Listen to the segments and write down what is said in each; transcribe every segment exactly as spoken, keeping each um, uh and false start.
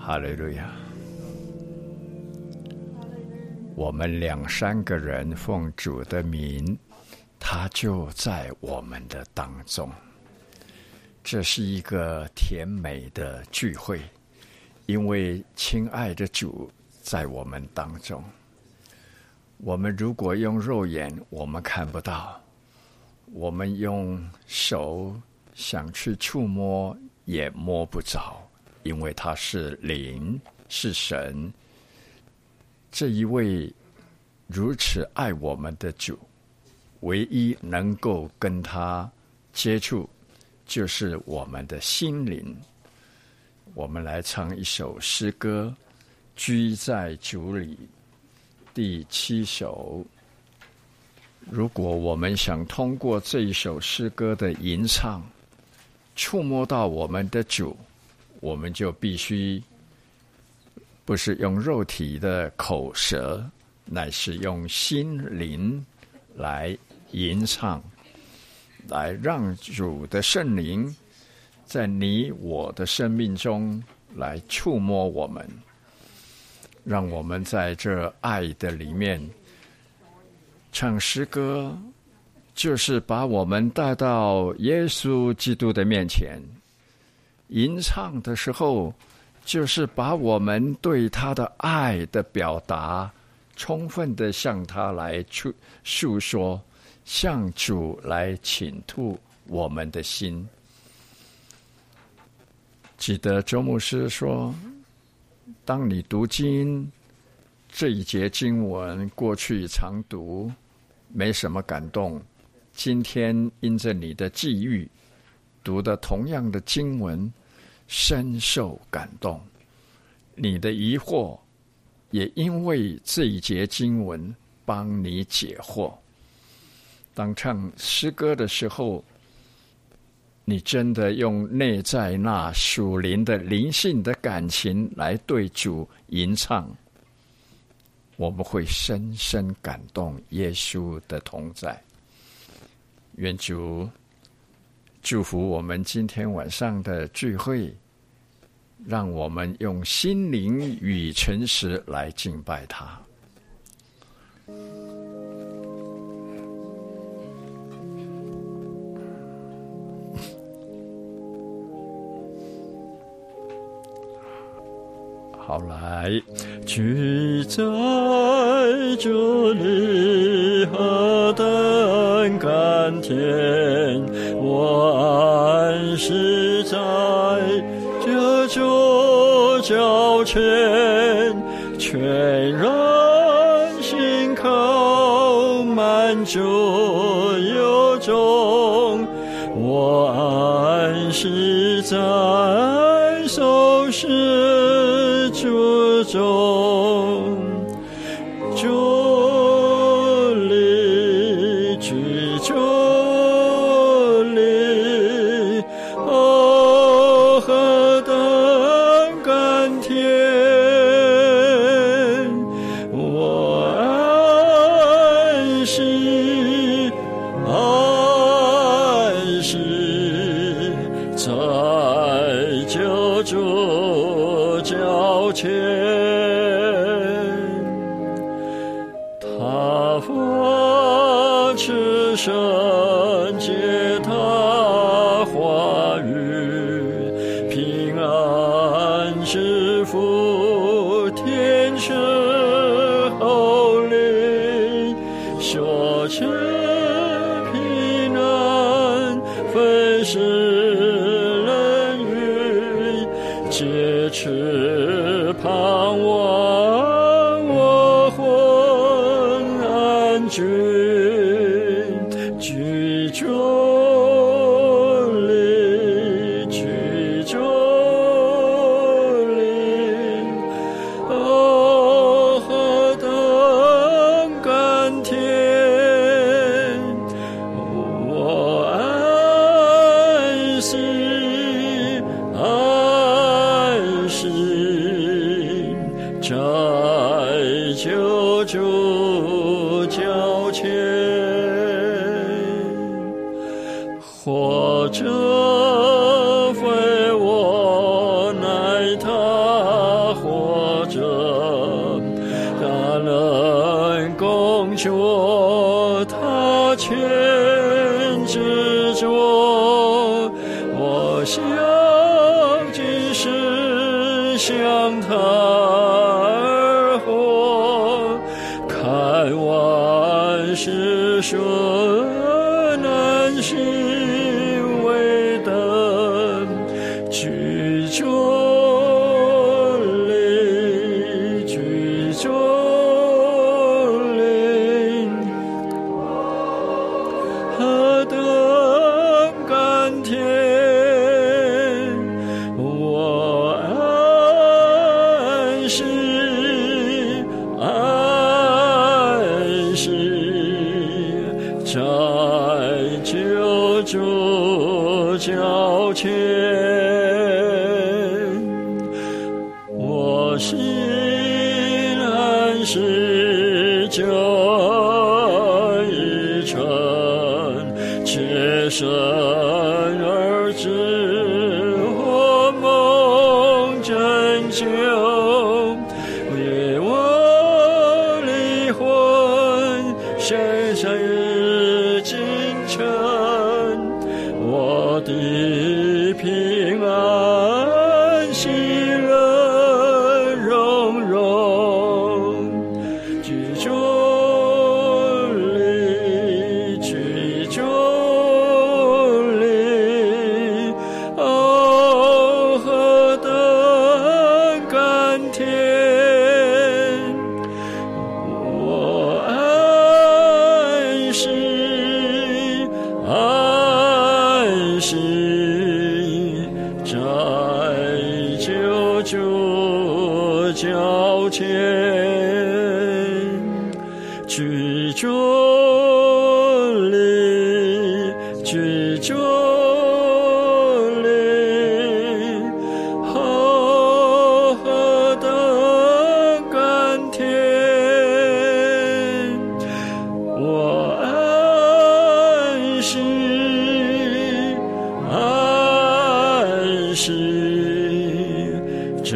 哈利路亚！我们两三个人奉主的名，他就在我们的当中。这是一个甜美的聚会，因为亲爱的主在我们当中。我们如果用肉眼，我们看不到；我们用手想去触摸，也摸不着，因为他是灵，是神。这一位如此爱我们的主，唯一能够跟他接触，就是我们的心灵。我们来唱一首诗歌，居在主里，第七首。如果我们想通过这一首诗歌的吟唱，触摸到我们的主，我们就必须不是用肉体的口舌，乃是用心灵来吟唱，来让主的圣灵在你我的生命中来触摸我们，让我们在这爱的里面唱诗歌，就是把我们带到耶稣基督的面前。吟唱的时候，就是把我们对他的爱的表达充分的向他来诉说，向主来倾吐我们的心。记得周牧师说，当你读经，这一节经文过去常读没什么感动，今天因着你的际遇读的同样的经文，深受感动。你的疑惑也因为这一节经文帮你解惑。当唱诗歌的时候，你真的用内在那属灵的灵性的感情来对主吟唱，我们会深深感动耶稣的同在。愿主祝福我们今天晚上的聚会，让我们用心灵与诚实来敬拜他。好，来，居在这里何等甘甜，我安息在这主脚前，全然心口满足有种，我安息在受事主中，主里居主里，哦，何等甘甜，我安息安息在救主脚前，他发赤圣洁他话语，平安是福天使后灵，说是平安分是人语，皆持盼望我魂安居，居主里，居主里，哦，何等甘甜，我安息安息着他全执着，我想只是向他而活，看万事顺安心为等，居中灵，居中灵，何等甘甜，我安息安息，在救主脚前，我心安息就已成，切身而至，我梦拯救，为我离魂，深深日今晨，我的平安喜乐融融，居中灵，居中灵，哦，何等甘甜，我安息安息，在救主脚前，居中灵，居中灵，哦，何等甘甜，我安息安息，在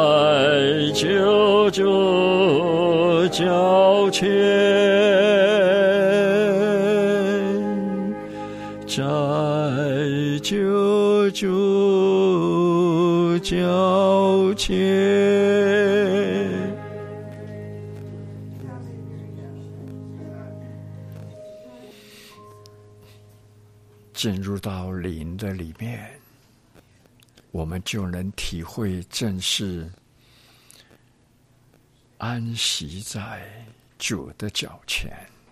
救主脚前，在救主脚前。进入到灵的里面，我们就能体会正是安息在主的脚前，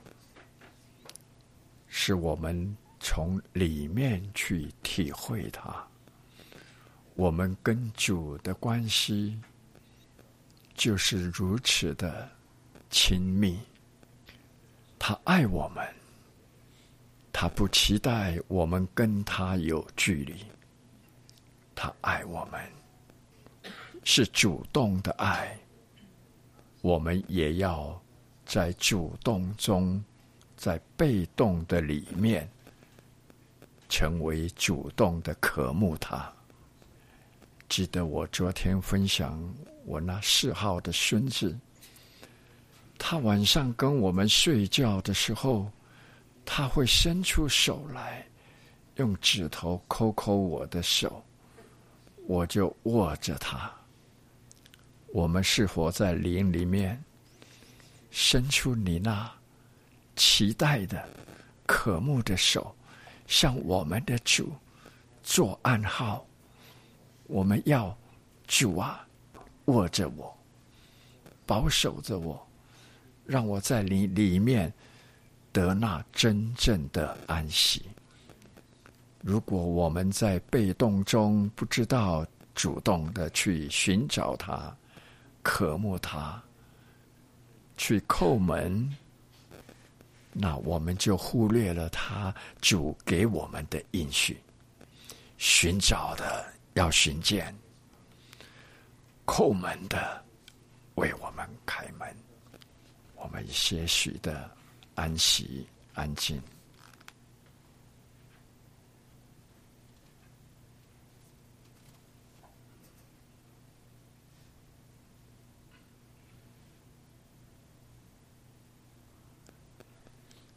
是我们从里面去体会它。我们跟主的关系就是如此的亲密，他爱我们，他不期待我们跟他有距离，他爱我们是主动的爱，我们也要在主动中，在被动的里面成为主动的渴慕他。记得我昨天分享我那四号的孙子，他晚上跟我们睡觉的时候，他会伸出手来，用指头抠抠我的手，我就握着他。我们是否在灵里面伸出你那期待的渴慕的手，向我们的主做暗号？我们要主啊，握着我，保守着我，让我在你里面得那真正的安息。如果我们在被动中不知道主动的去寻找他，渴慕他，去叩门，那我们就忽略了他主给我们的应许。寻找的要寻见，叩门的为我们开门。我们些许的安息安静。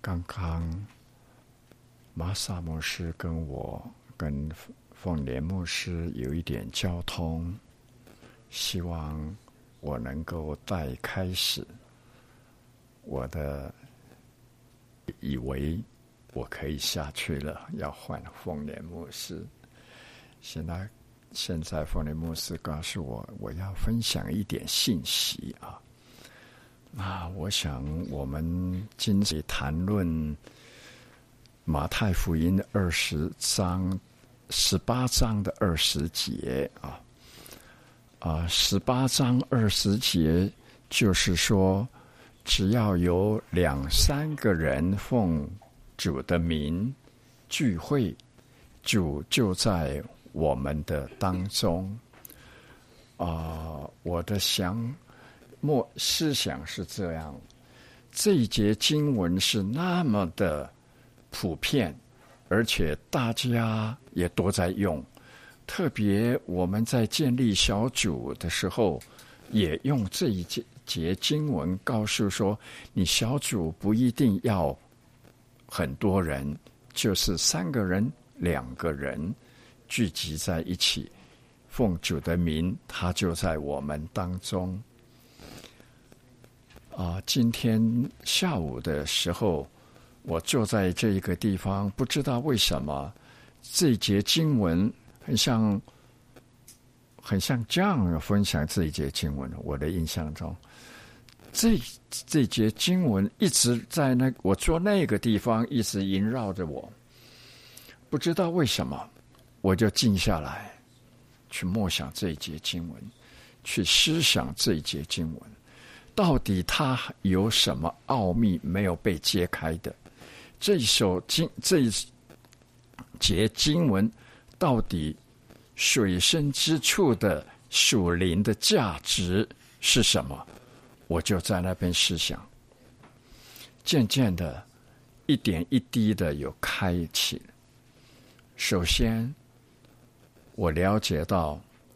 刚刚玛萨牧师跟我跟凤莲牧师有一点交通，希望我能够再开始我的，以为我可以下去了，要换凤莲牧师。现在现在凤莲牧师告诉我，我要分享一点信息啊。那我想我们今天谈论马太福音二十章十八章的二十节啊啊，十八章二十节就是说，只要有两三个人奉主的名聚会，主就在我们的当中。啊，我的想默思想是这样，这一节经文是那么的普遍，而且大家也都在用，特别我们在建立小组的时候也用这一节节经文告诉说，你小组不一定要很多人，就是三个人两个人聚集在一起，奉主的名，他就在我们当中。啊，今天下午的时候，我坐在这一个地方，不知道为什么这一节经文很像很像这样分享这一节经文。我的印象中，这这节经文一直在那我坐那个地方一直萦绕着我，不知道为什么，我就静下来去默想这一节经文，去思想这一节经文。到底它有什么奥秘没有被揭开的？这一首经这一节经文到底水深之处的属灵的价值是什么？我就在那边思想，渐渐的一点一滴的有开启。首先我了解到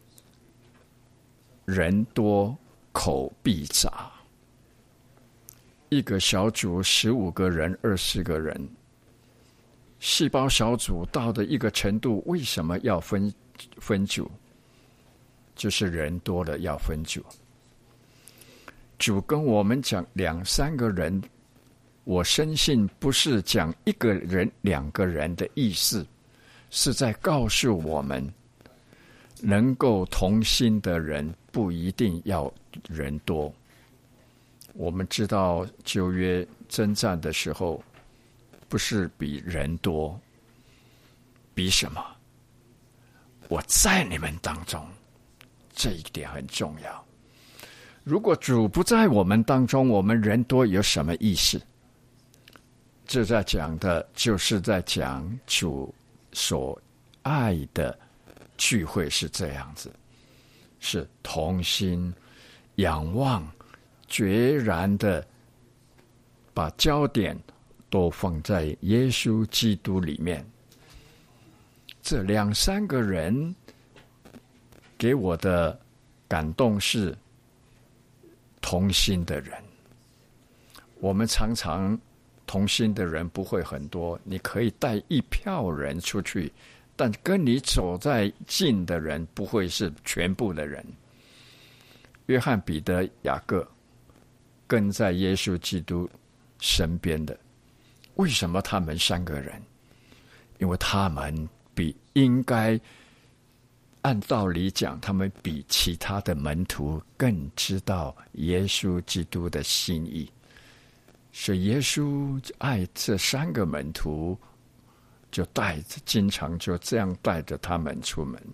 人多口必杂，一个小组十五个人二十个人，细胞小组到的一个程度，为什么要分分组？就是人多了要分组。主跟我们讲两三个人，我深信不是讲一个人两个人的意思，是在告诉我们，能够同心的人不一定要人多。我们知道旧约征战的时候，不是比人多，比什么？我在你们当中，这一点很重要。如果主不在我们当中，我们人多有什么意思？这在讲的就是在讲主所爱的聚会是这样子，是同心仰望，决然的把焦点都放在耶稣基督里面。这两三个人给我的感动是同心的人。我们常常同心的人不会很多，你可以带一票人出去，但跟你走在近的人不会是全部的人。约翰、彼得、雅各跟在耶稣基督身边的，为什么他们三个人？因为他们比应该按道理讲，他们比其他的门徒更知道耶稣基督的心意，所以耶稣爱这三个门徒，就带着，经常就这样带着他们出门。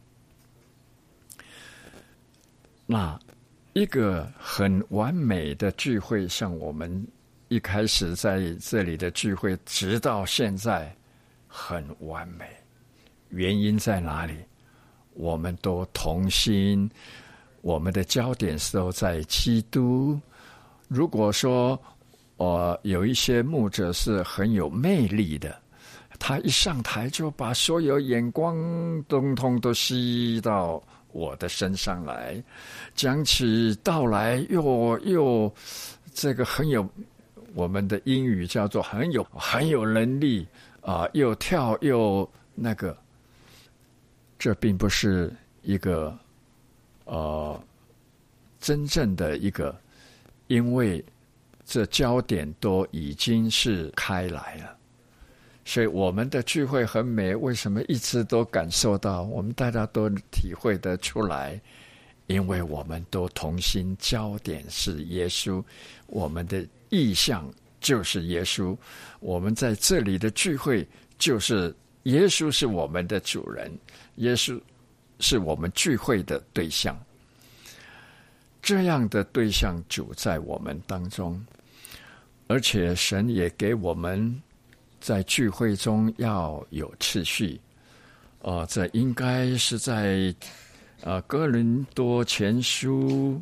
那一个很完美的聚会，像我们一开始在这里的聚会，直到现在很完美，原因在哪里？我们都同心，我们的焦点都在基督。如果说呃有一些牧者是很有魅力的，他一上台就把所有眼光通通都吸到我的身上来，讲起道来又又这个很有我们的英语叫做很有很有能力啊、呃，又跳又那个，这并不是一个呃真正的一个，因为这焦点都已经是开来了，所以我们的聚会很美。为什么一直都感受到？我们大家都体会得出来，因为我们都同心，焦点是耶稣，我们的意向就是耶稣，我们在这里的聚会就是耶稣是我们的主人，耶稣是我们聚会的对象。这样的对象主在我们当中，而且神也给我们在聚会中要有次序。呃，这应该是在呃哥林多前书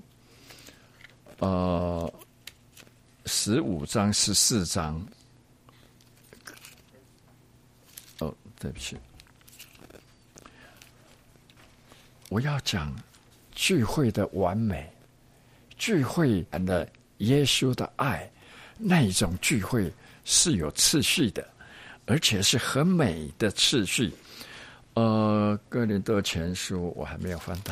呃十五章十四章。哦，对不起，我要讲聚会的完美，聚会的耶稣的爱，那一种聚会是有次序的，而且是很美的次序。呃，哥林多前书我还没有翻到，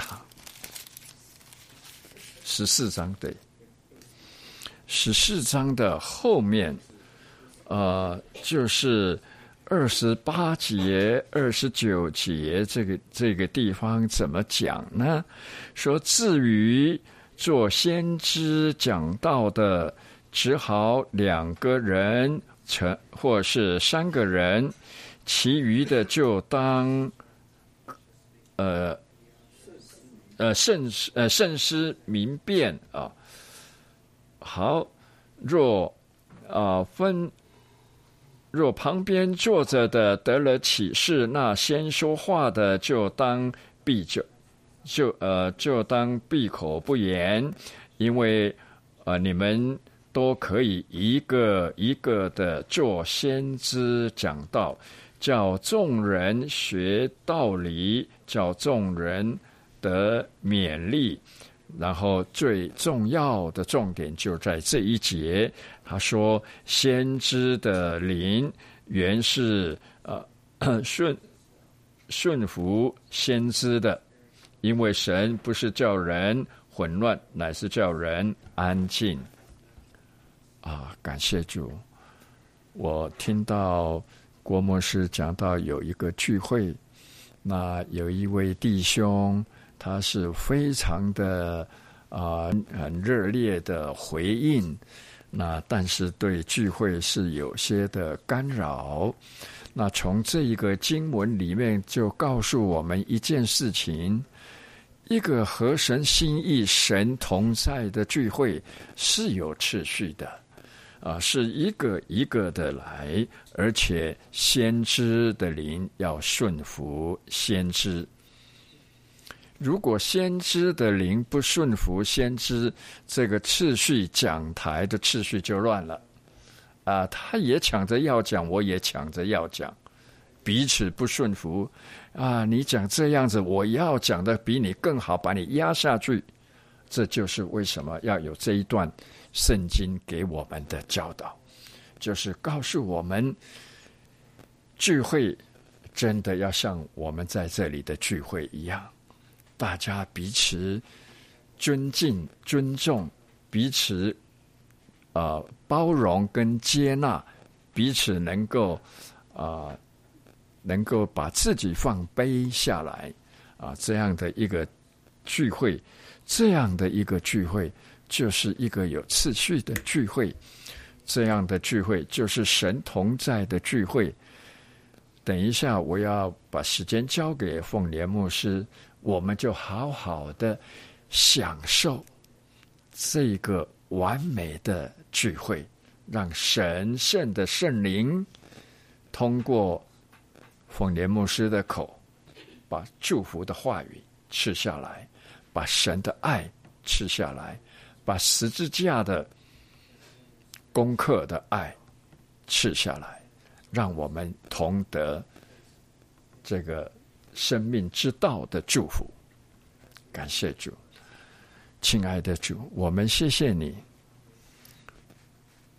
十四章对，十四章的后面，呃，就是二十八节、二十九节这个这个地方怎么讲呢？说至于做先知讲道的，只好两个人成，或是三个人，其余的就当呃呃慎呃慎思明辨啊。好，若啊、呃、分若旁边坐着的得了启示，那先说话的就当闭就就呃就当闭口不言，因为呃你们都可以一个一个的做先知讲道，叫众人学道理，叫众人得勉励。然后最重要的重点就在这一节，他说先知的灵原是呃顺顺服先知的，因为神不是叫人混乱，乃是叫人安静。啊，感谢主！我听到郭牧师讲到有一个聚会，那有一位弟兄，他是非常的啊、呃、很热烈的回应，那但是对聚会是有些的干扰。那从这一个经文里面就告诉我们一件事情，一个合神心意、神同在的聚会是有次序的，啊，是一个一个的来，而且先知的灵要顺服先知。如果先知的灵不顺服先知，这个次序，讲台的次序就乱了。啊，他也抢着要讲，我也抢着要讲，彼此不顺服。啊，你讲这样子，我要讲的比你更好，把你压下去。这就是为什么要有这一段圣经给我们的教导，就是告诉我们，聚会真的要像我们在这里的聚会一样，大家彼此尊敬、尊重，彼此呃包容跟接纳，彼此能够啊、呃、能够把自己放卑下来啊、呃，这样的一个聚会，这样的一个聚会就是一个有次序的聚会，这样的聚会就是神同在的聚会。等一下我要把时间交给凤莲牧师，我们就好好的享受这个完美的聚会，让神圣的圣灵通过凤莲牧师的口，把祝福的话语吃下来，把神的爱吃下来，把十字架的功课的爱吃下来，让我们同得这个生命之道的祝福。感谢主，亲爱的主，我们谢谢你，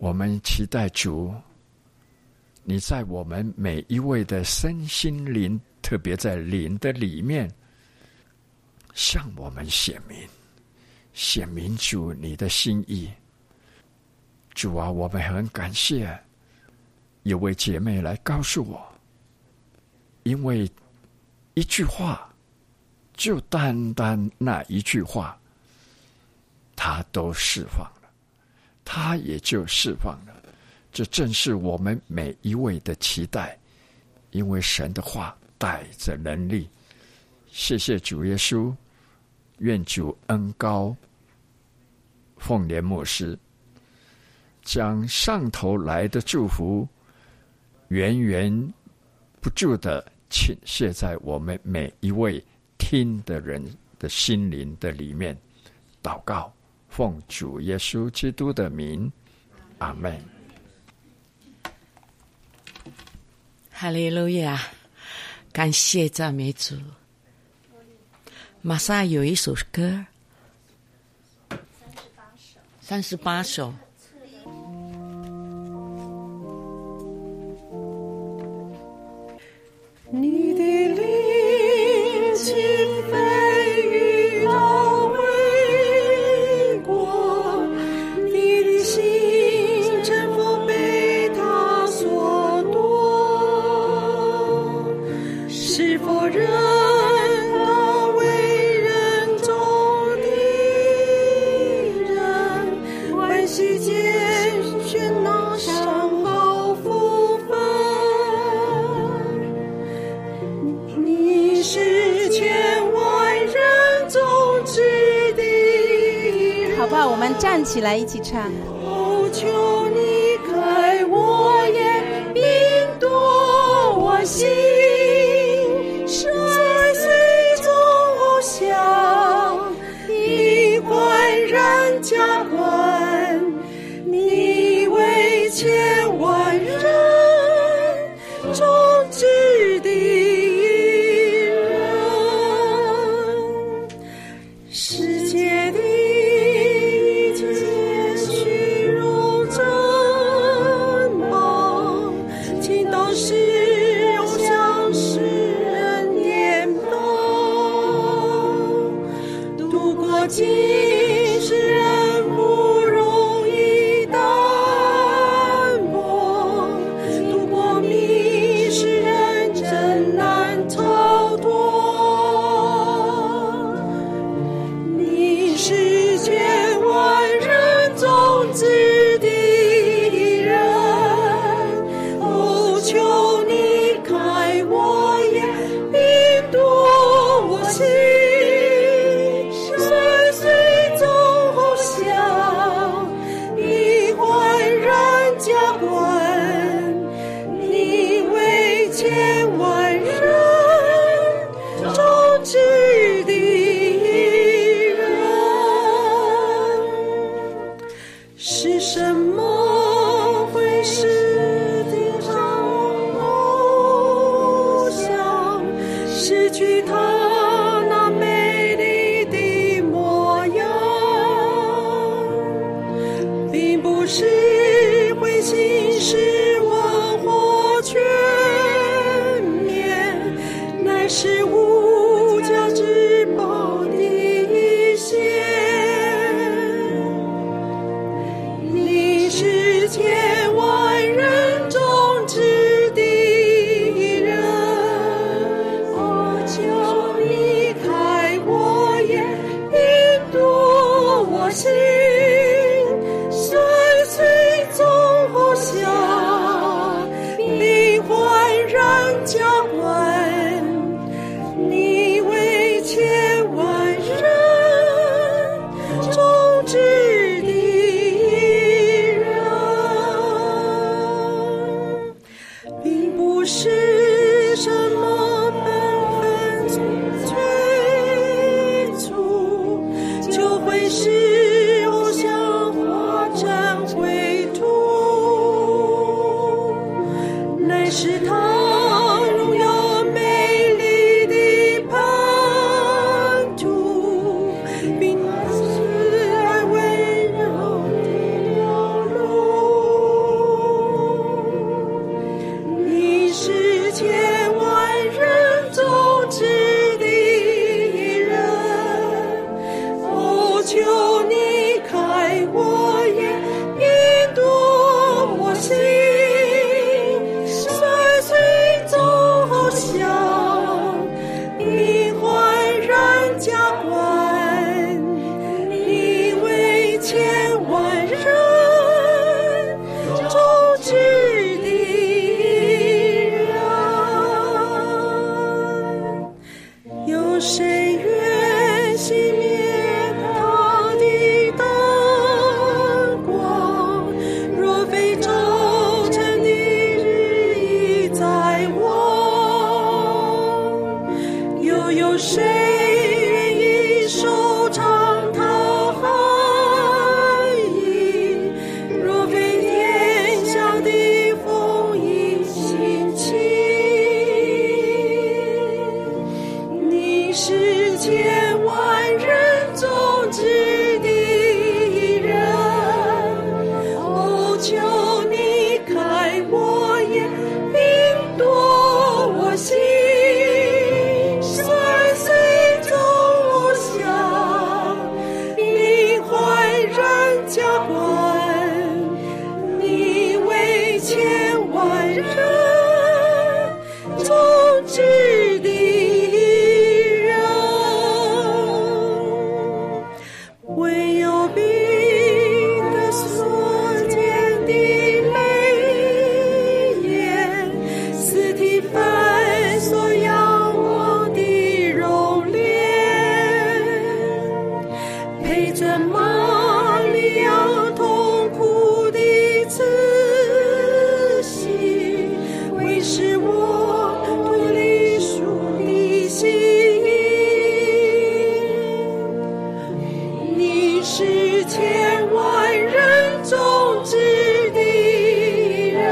我们期待主，你在我们每一位的身心灵，特别在灵的里面，向我们显明，显明主你的心意。主啊，我们很感谢有位姐妹来告诉我，因为一句话，就单单那一句话，她都释放了，她也就释放了。这正是我们每一位的期待，因为神的话带着能力。谢谢主耶稣，愿主恩膏凤莲牧师，将上头来的祝福源源不住地倾泻在我们每一位听的人的心灵的里面。祷告，奉主耶稣基督的名，阿们。 哈利路亚，感谢赞美主。马上有一首歌，三十八首。 你的灵轻飞于大卫国，你的心真否被他所夺？是否仍那为人中的人，欢喜间喧闹上好福分？你是千万人中之的， 好不好？我们站起来一起唱。 哦，求你开我眼，并夺我心，摔碎众偶像，你焕然加冠，你为千万人中之的世界的一切虚荣珍宝，尽都是偶像使人颠倒，度过今世人不容易淡薄，度过迷世人真难逃脱。你是千万人中之的人，哦，求你开我眼，并夺我心，摔碎众偶像，你焕然加冠，你为千万人中之的人。是什么会使地上偶像失去它那美丽的模样？并不是灰心失望或全面，乃是无价之宝的一些。你是千万人中之的人，哦，求你开我眼，并夺我心，碎碎求你开我眼，引夺我心，岁岁走向你焕然加冠，你为千万人种植的人，有谁愿熄灭他的灯光？若非周晨的日已在望，又有谁愿意收藏他爱意？若非天下的风已兴起，你是千万人种植的人，哦，求你开我眼，引夺我心，岁岁走向你焕然加冠，你为千万人种植的人，唯有彼得所见的眉眼，斯提芬所仰望的容脸，陪着玛利亚痛苦的慈禧，为使我脱离属的心。你是千万人种植的人，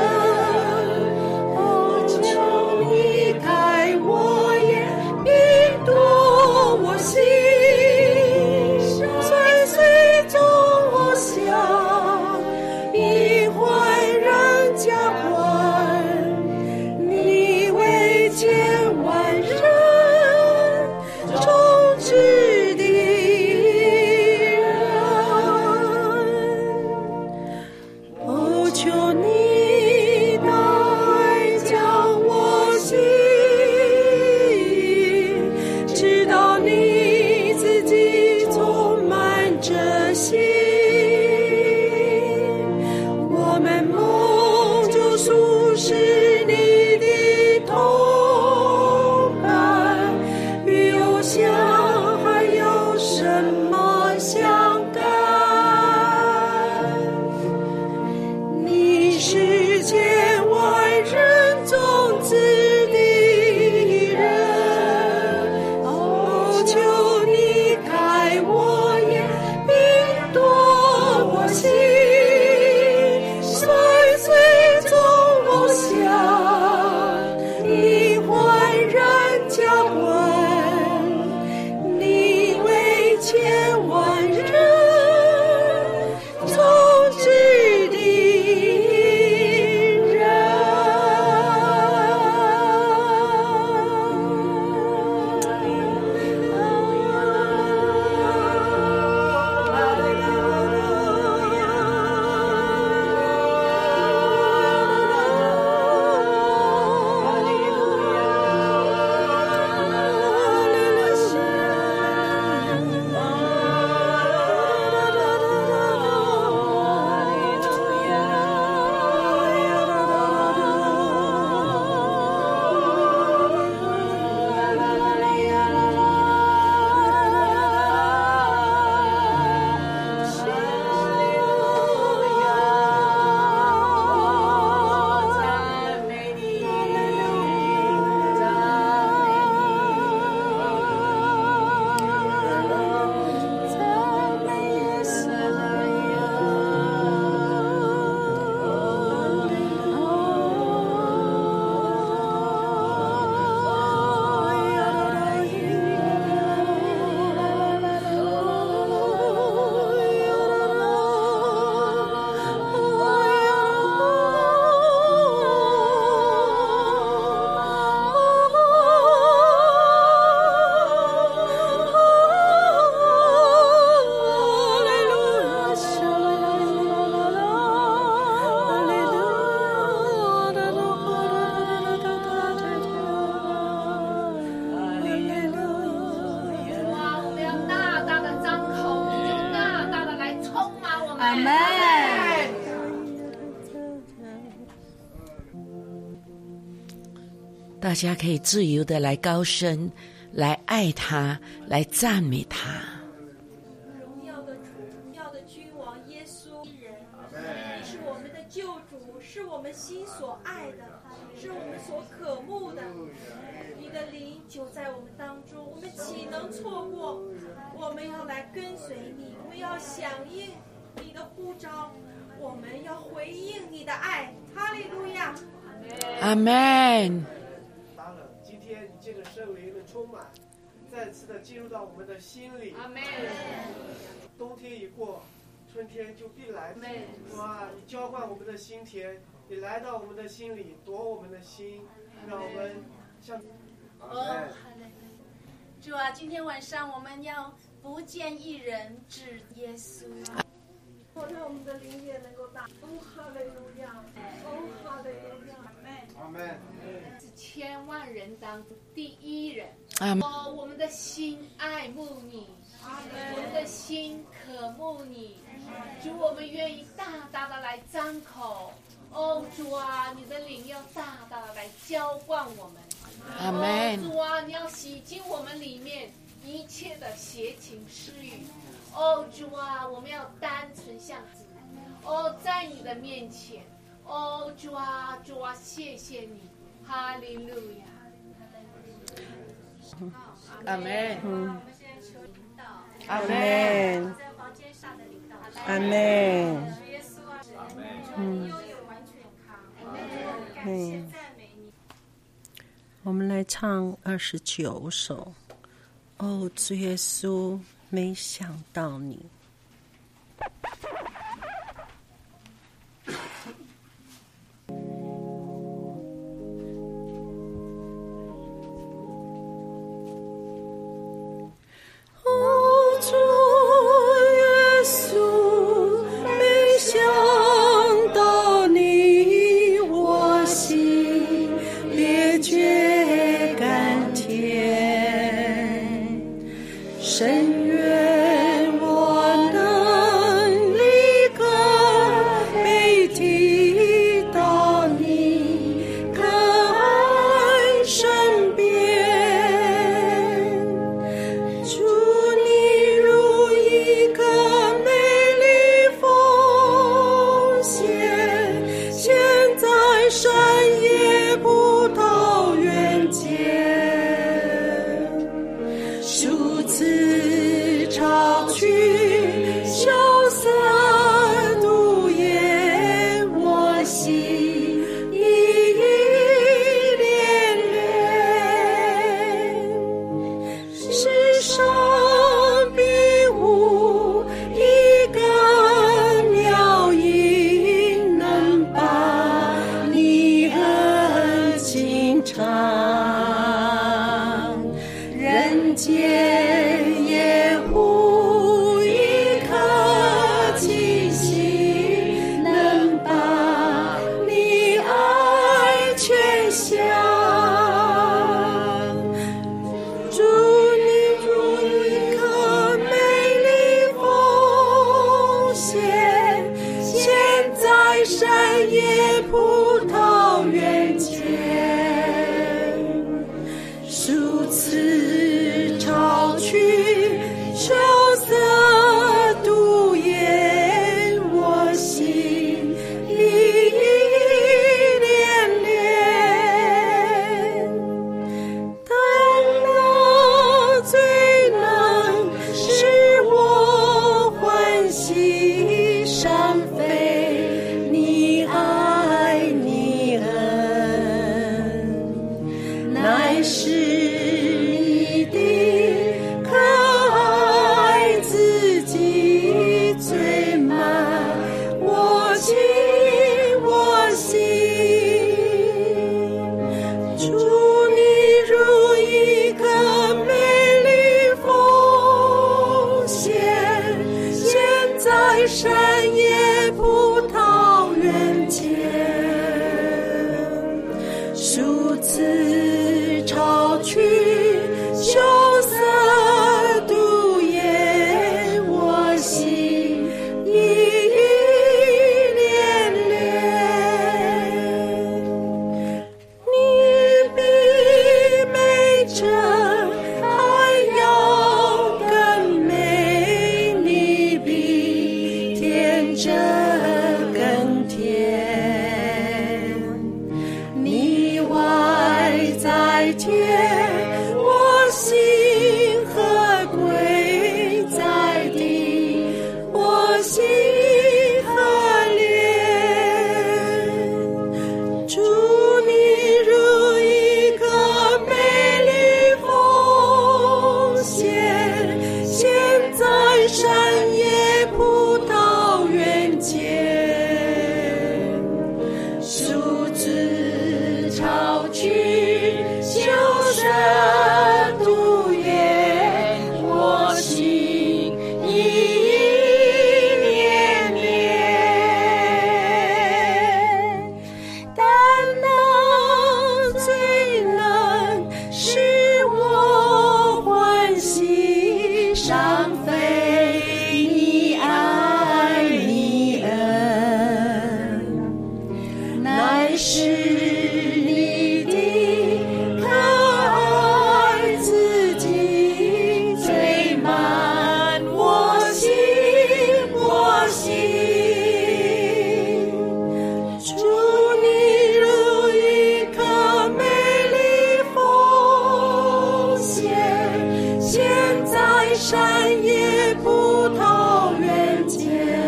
哦，求你开我眼，引夺我心，岁岁走向你焕然加冠，你为千万人种植的人，哦， 阿们。 大家可以自由的来高声，来爱他，来赞美他。 荣耀的主，荣耀的君王耶稣人，你是我们的救主，是我们心所爱的，是我们所渴慕的。你的灵就在我们当中，我们岂能错过？我们要来跟随你，我们要响应你的呼召，我们要回应你的爱。哈利路亚， 阿们。 今天你借着圣灵的充满，再次的进入到我们的心里。阿们。冬天一过，春天就必来。哇！你浇灌我们的心田，你来到我们的心里，夺我们的心，让我们像。 哦，主啊，今天晚上我们要不见一人，只耶稣。我让我们的灵也能够大。哦，哈利路亚！哦，哈利路亚！ 阿门。 是千万人当中第一人。 阿门。 哦，我们的心爱慕你，我们的心渴慕你。主，我们愿意大大的来张口。哦，主啊，你的灵要大大的来浇灌我们。 阿门。 哦，主啊，你要洗净我们里面一切的邪情私欲。哦，主啊，我们要单纯像子。哦，在你的面前。哦，主啊，主啊，谢谢你，哈利路亚。 阿门。 我们现在求引导。 阿门。 在房间上的领导。 阿门。 耶稣啊，嗯，拥有完全康。感谢赞美你。 我们来唱二十九首。哦，主耶稣，没想到你。 深愿我能立刻被提到你可爱身边，祝你如一个美丽奉献，现在山野葡萄园间。数次潮去羞涩度也我心依依恋恋，世上并无一个妙音能把你恩情长，人间也无一颗气息能把你爱全享，祝你如一颗美丽奉献，现在山野葡萄园间。数次潮去羞涩度也我心依依恋恋，但那最能使我欢喜伤悲，你爱你恩，乃是你的可爱自己最满我情我心，祝你如一个美丽奉献，现在山野葡萄园间。数次潮去羞涩度也我心依依山野葡萄园间，树枝潮去，秋色独艳，我心依依恋恋。但那最能使我欢喜，尚非你爱你恩，乃是你的可爱自己最满我心，我心。祝你如一颗美丽奉献，现在山野葡萄园间，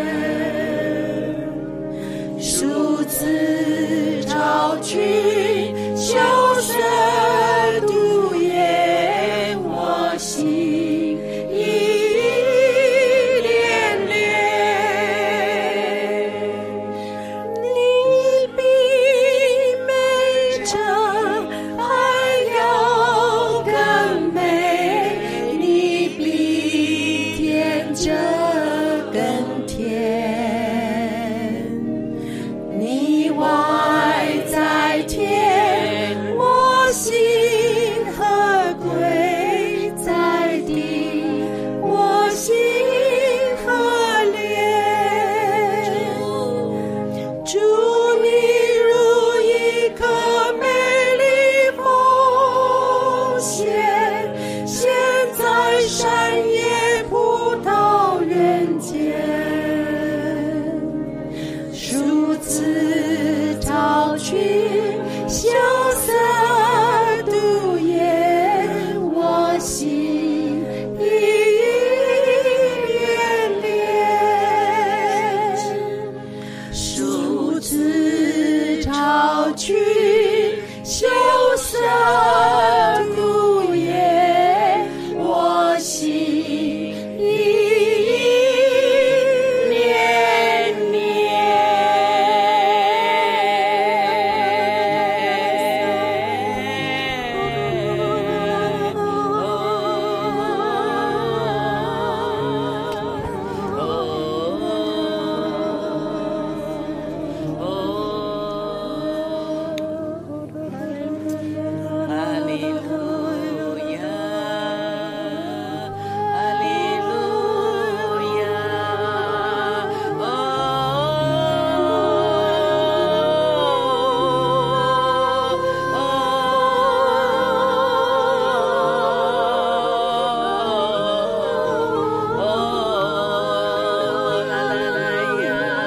树枝潮去，秋色独艳，我心依依恋恋。你比美者还要更美，你比甜者更甜。你外在天，我心何归在地，我心何恋。祝你如一颗美丽奉献，现在山野葡萄园间，树枝潮去，秋色独艳，我心依依恋恋。树枝潮去，秋色独艳，我心依依恋哈利路亚，哈利路亚，哦，啦啦啦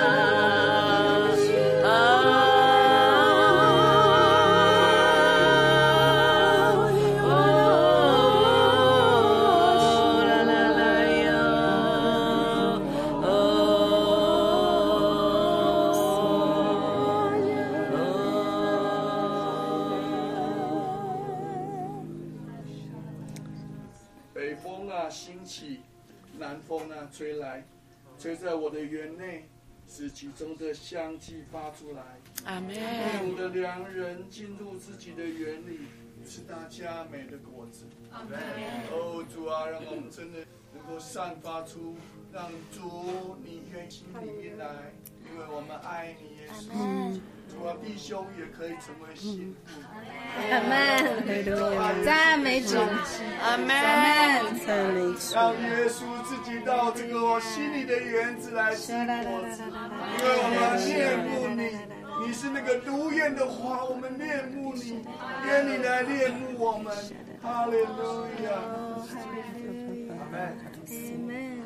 北风啊兴起，南风啊吹来，吹在我的园内，使其中的香气发出来。 阿门。 主的良人进入自己的园里，吃他佳美的果子。阿门。哦，主啊，让我们真的能够散发出，让主你愿心里面来，因为我们爱你，耶稣。主啊，弟兄也可以成为幸福。 阿门，赞美主， 阿门， 赞美主。 让耶稣自己到这个我心里的园子来吃果子，因为我们恋慕你，你是那个独艳的花，我们恋慕你，愿你来恋慕我们。哈利路亚，阿门。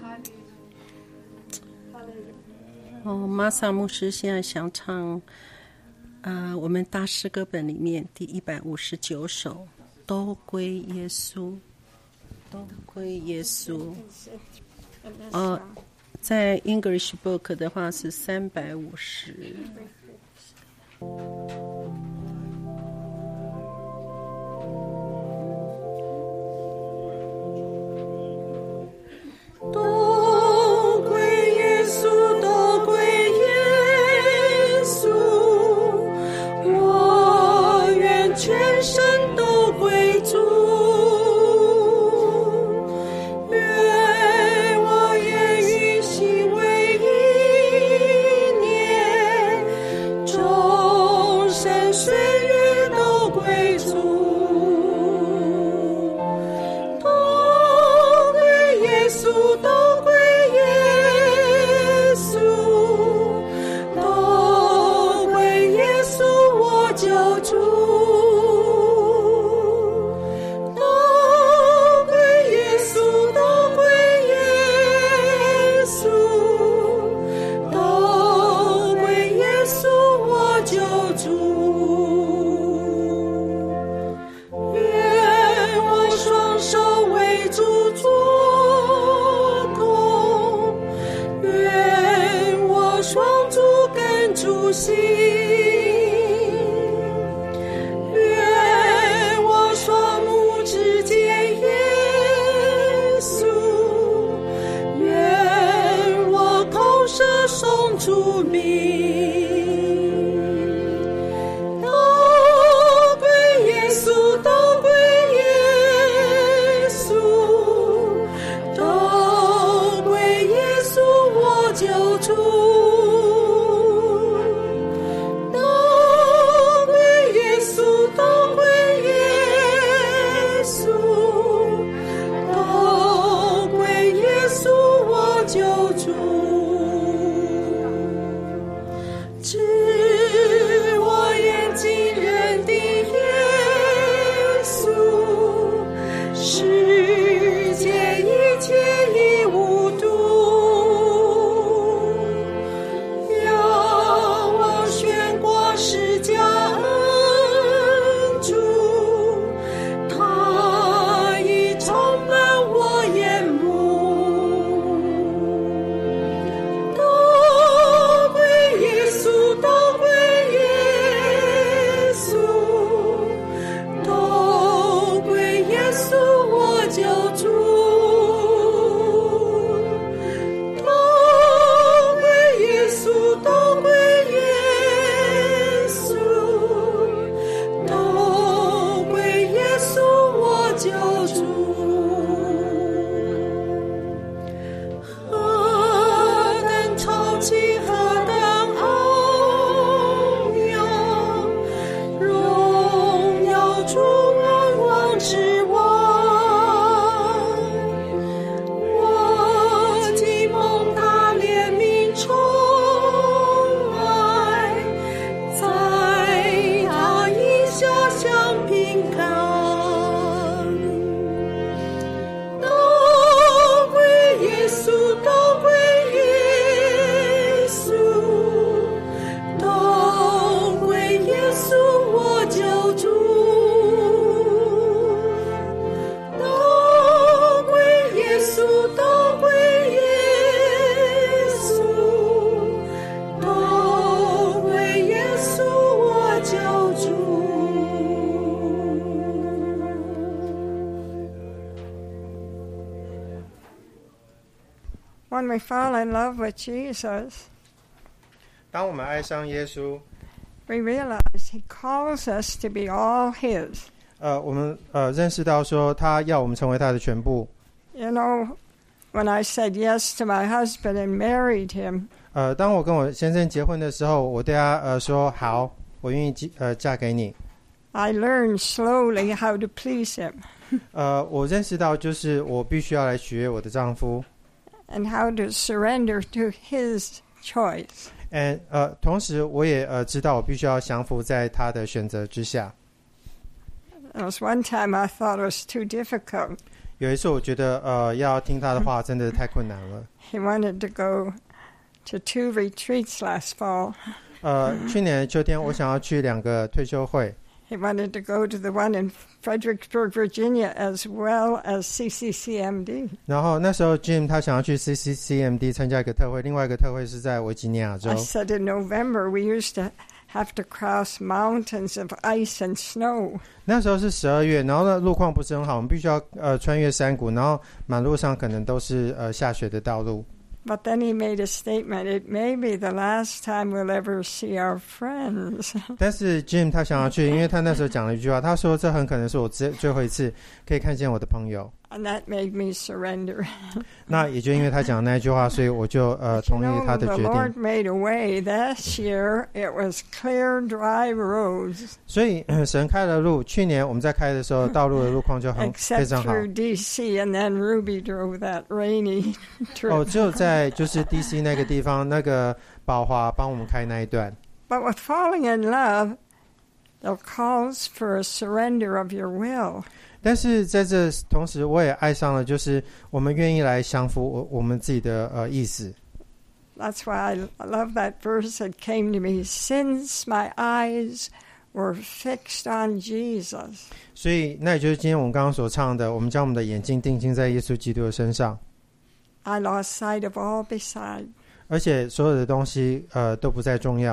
哦，玛萨牧师现在想唱，呃，我们大诗歌本里面第一百五十九首，都归耶稣，都归耶稣。呃，在 English Book 的话是三百五十。 都苏醒。愿我双目只见耶稣，愿我口舌诵主名。 When we fall in love with Jesus, 当我们爱上耶稣 we realize He calls us to be all His. 呃，我们呃认识到说他要我们成为他的全部。 You know, when I said yes to my husband and married him, 呃，当我跟我先生结婚的时候，我对他呃说好，我愿意呃嫁给你。 I learned slowly how to please him. 呃，我认识到就是我必须要来取悦我的丈夫。 And how to surrender to his choice. And 呃，同时我也呃知道我必须要降服在他的选择之下。 There was one time I thought it was too difficult. 有一次我觉得呃要听他的话真的太困难了。 He wanted to go to two retreats last fall. 呃，去年秋天我想要去两个退休会。 He wanted to go to the one in Fredericksburg, Virginia, as well as C C C M D. 然后那时候 Jim 他想要去 C C C M D 参加一个特会，另外一个特会是在维吉尼亚州。 I said in November we used to have to cross mountains of ice and snow. 那时候是十二月，然后呢路况不是很好，我们必须要呃穿越山谷，然后马路上可能都是呃下雪的道路。 But then he made a statement, it may be the last time we'll ever see our friends. 但是 Jim 他想要去，因为他那时候讲了一句话，他说这很可能是我最最后一次可以看见我的朋友。 And that made me surrender. 那也就因为他讲的那一句话，所以我就呃同意他的决定。 The Lord made a way. This year it was clear, dry roads. 所以、呃、神开了路。去年我们在开的时候，道路的路况就很非常好。 Except through D C, and then Ruby drove that rainy trip. 哦，只有在就是 D C 那个地方，那个宝华帮我们开那一段。 But with falling in love, there calls for a surrender of your will. 但是在这同时，我也爱上了，就是我们愿意来降服我我们自己的呃意思。 That's why I love that verse that came to me. Since my eyes were fixed on Jesus. 所以，那也就是今天我们刚刚所唱的，我们将我们的眼睛定睛在耶稣基督的身上。 I lost sight of all beside. 而且所有的东西呃都不再重要。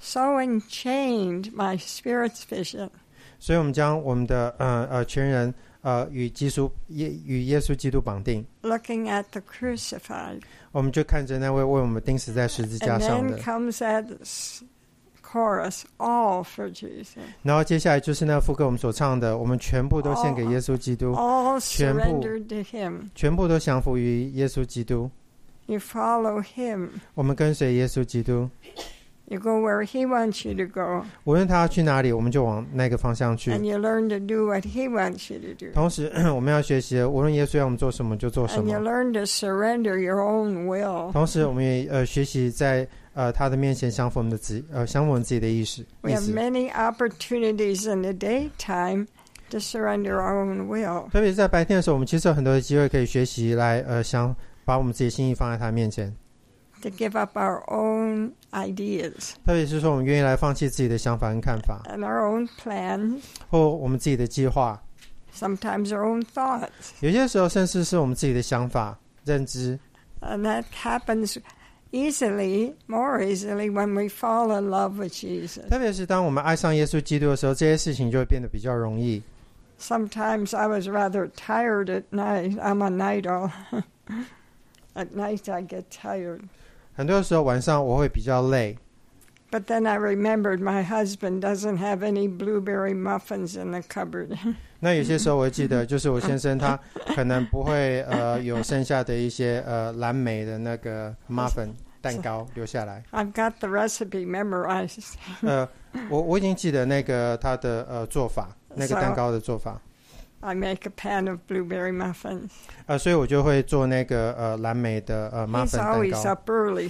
so enchained my spirit's vision. 所以我们将我们的呃呃全人呃与基督耶与耶稣基督绑定。 Looking at the crucified. 我们就看着那位为我们钉死在十字架上的。 And then comes that chorus, all for Jesus. 然后接下来就是那副歌我们所唱的，我们全部都献给耶稣基督， all, all 全部 surrendered to Him. 全部都降服于耶稣基督。 You follow Him. 我们跟随耶稣基督。 You go where He wants you to go. 无论他要去哪里，我们就往那个方向去。 And you learn to do what He wants you to do. 同时，我们要学习，无论耶稣要我们做什么，就做什 And you 么。 learn to surrender your own will. 同时，我们也呃学习在呃他的面前降服我们的自呃降服我们自己的意识。 We have many opportunities in the daytime to surrender our own will. 特别是在白天的时候，我们其实有很多的机会可以学习来呃想把我们自己的心意放在他面前。 To give up our own ideas. 特别是说，我们愿意来放弃自己的想法跟看法， And our own plans. 或我们自己的计划。 Sometimes our own thoughts. 有些时候，甚至是我们自己的想法、认知。 And that happens easily, more easily, when we fall in love with Jesus. 特别是当我们爱上耶稣基督的时候，这些事情就会变得比较容易。 Sometimes I was rather tired at night. I'm a night owl. At night I get tired. 很多时候晚上我会比较累。 But then I remembered my husband doesn't have any blueberry muffins in the cupboard. 那有些时候我会记得，就是我先生他可能不会呃有剩下的一些呃蓝莓的那个 muffin 蛋糕留下来。 I've got the recipe memorized. 呃，我我已经记得那个他的呃做法，那个蛋糕的做法。 I make a pan of blueberry muffins. 呃，所以我就会做那个呃蓝莓的呃 muffin 蛋糕。 He's always up early.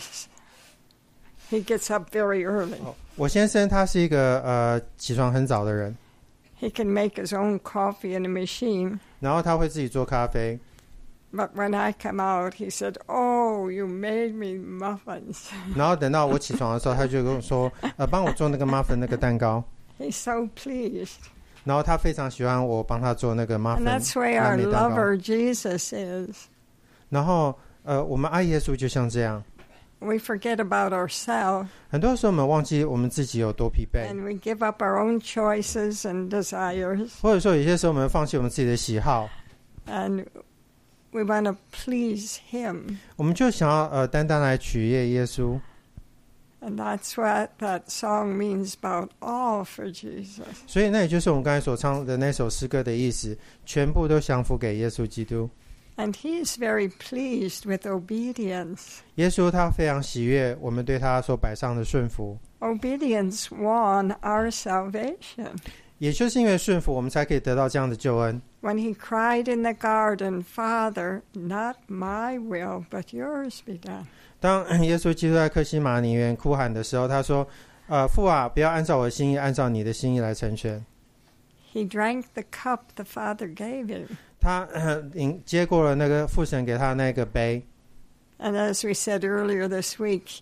He gets up very early. 我先生他是一个呃起床很早的人。 He can make his own coffee in a machine. 然后他会自己做咖啡。 But when I come out, he said, "Oh, you made me muffins." 然后等到我起床的时候，他就跟我说：“呃，帮我做那个 muffin 那个蛋糕。” He's so pleased. 然后他非常喜欢我帮他做那个 muffin And that's why our lover Jesus is. 然后呃，我们爱耶稣就像这样。 We forget about ourselves. 很多时候我们忘记我们自己有多疲惫。 And we give up our own choices and desires. 或者说有些时候我们放弃我们自己的喜好。 And we want to please Him. 我们就想要呃单单来取悦耶稣。 And that's what that song means about all for Jesus. 所以那也就是我们刚才所唱的那首诗歌的意思，全部都降服给耶稣基督。 And He is very pleased with obedience. 耶稣他非常喜悦我们对他所摆上的顺服。 Obedience won our salvation. 也就是因为顺服，我们才可以得到这样的救恩。 When He cried in the garden, "Father, not my will, but yours be done." 当耶稣基督在客西马尼园哭喊的时候，他说：“呃，父啊，不要按照我的心意，按照你的心意来成全。” He drank the cup the Father gave him. 他呃接过了那个父神给他的那个杯。 And as we said earlier this week,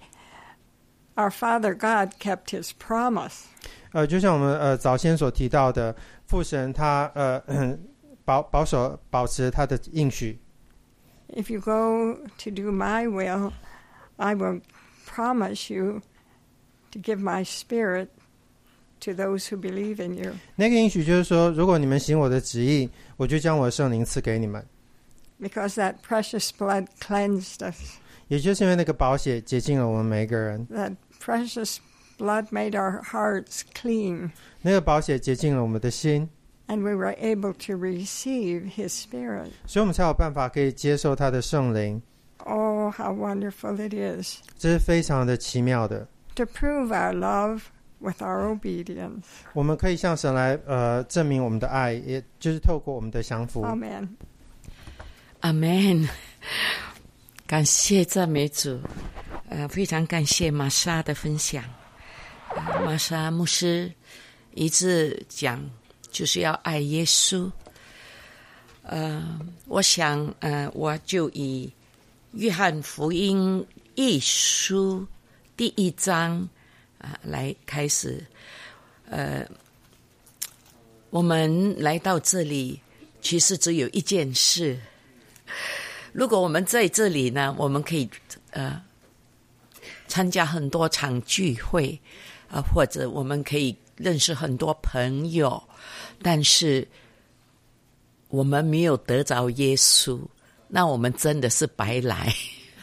our Father God kept His promise. 呃，就像我们呃早先所提到的，父神他呃保保守保持他的应许。 If you go to do my will, I will promise you to give my spirit to those who believe in you. 那个应许就是说，如果你们行我的旨意，我就将我的圣灵赐给你们。 Because that precious blood cleansed us. 也就是因为那个宝血洁净了我们每一个人。 That precious blood made our hearts clean. 那个宝血洁净了我们的心。 And we were able to receive His Spirit. 所以我们才有办法可以接受他的圣灵。 Oh, how wonderful it is. 这是非常的奇妙的。 To prove our love with our obedience. 我们可以向神来呃证明我们的爱，也就是透过我们的降服。 Amen. Amen. 感谢赞美主，呃，非常感谢玛莎的分享。呃、玛莎牧师一直讲，就是要爱耶稣。呃，我想，呃，我就以约翰福音一书第一章啊、呃、来开始。呃，我们来到这里，其实只有一件事。如果我们在这里呢，我们可以呃参加很多场聚会啊，或者我们可以认识很多朋友，但是我们没有得着耶稣，那我们真的是白来。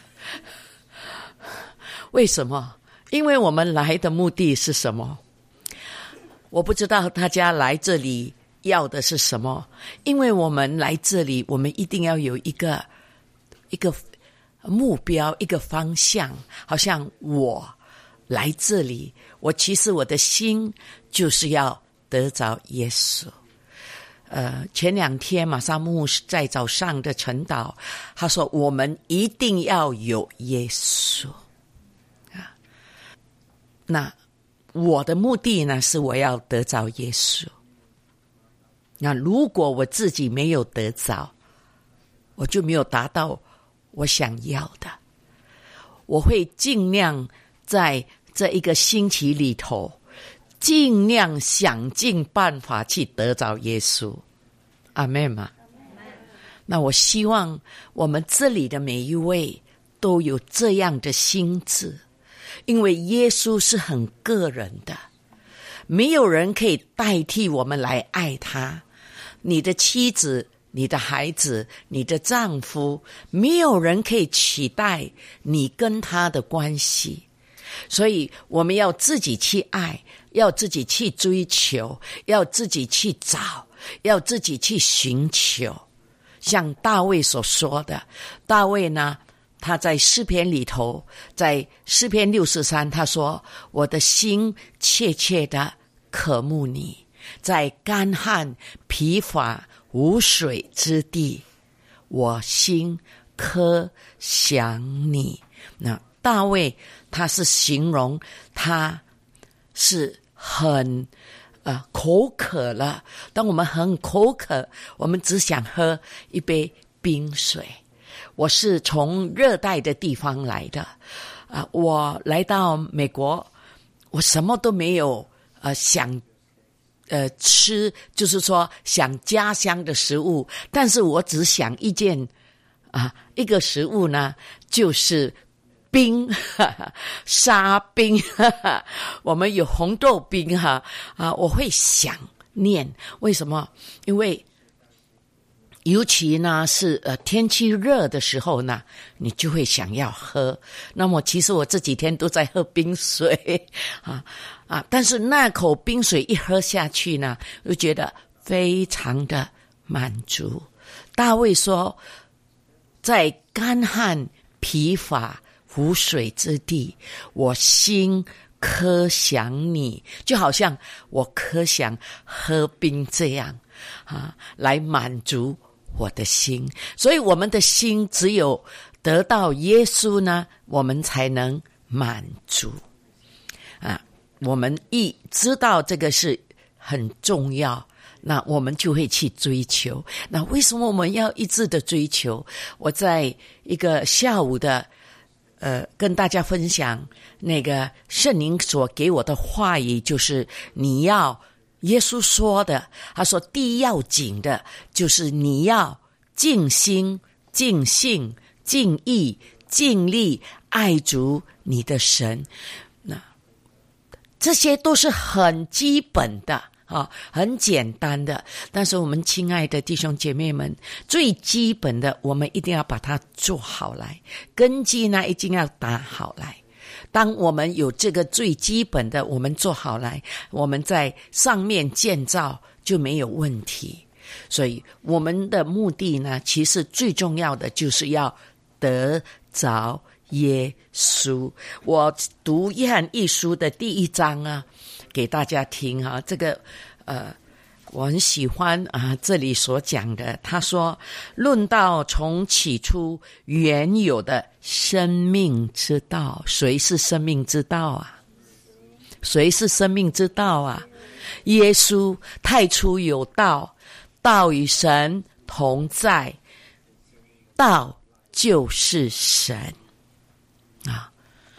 为什么？因为我们来的目的是什么？我不知道大家来这里要的是什么，因为我们来这里，我们一定要有一个一个目标，一个方向。好像我来这里，我其实我的心就是要得着耶稣。呃，前两天马萨牧在早上的晨祷，他说我们一定要有耶稣啊。那我的目的呢，是我要得着耶稣。那如果我自己没有得着，我就没有达到我想要的。我会尽量在这一个星期里头，尽量想尽办法去得着耶稣。阿们吗？那我希望我们这里的每一位都有这样的心志，因为耶稣是很个人的，没有人可以代替我们来爱他。你的妻子、你的孩子、你的丈夫，没有人可以取代你跟他的关系。所以我们要自己去爱，要自己去追求，要自己去找，要自己去寻求。像大卫所说的，大卫呢，他在诗篇里头，在诗篇六十三，他说：我的心切切的渴慕你，在干旱疲乏无水之地，我心渴想你。那大卫他是形容他是很呃口渴了，当我们很口渴，我们只想喝一杯冰水。我是从热带的地方来的啊、呃，我来到美国，我什么都没有呃想呃吃，就是说想家乡的食物，但是我只想一件啊、呃、一个食物呢，就是冰，哈哈，沙冰，哈哈，我们有红豆冰哈啊，我会想念，为什么？因为尤其呢是呃天气热的时候呢，你就会想要喝。那么其实我这几天都在喝冰水啊啊，但是那口冰水一喝下去呢，就觉得非常的满足。大卫说，在干旱疲乏无水之地，我心渴想你，就好像我渴想喝冰这样啊，来满足我的心。所以我们的心只有得到耶稣呢，我们才能满足啊。我们一知道这个是很重要，那我们就会去追求。那为什么我们要一直的追求？我在一个下午的呃，跟大家分享那个圣灵所给我的话语，就是你要耶稣说的，他说第一要紧的就是你要尽心、尽性、尽意、尽力爱主你的神。那这些都是很基本的啊，很简单的，但是我们亲爱的弟兄姐妹们，最基本的我们一定要把它做好来，根基呢一定要打好来。当我们有这个最基本的我们做好来，我们在上面建造就没有问题。所以我们的目的呢，其实最重要的就是要得着耶稣。我读约翰一书的第一章啊，给大家听啊，这个呃，我很喜欢啊，这里所讲的，他说，论到从起初原有的生命之道，谁是生命之道啊？谁是生命之道啊？耶稣，太初有道，道与神同在，道就是神啊，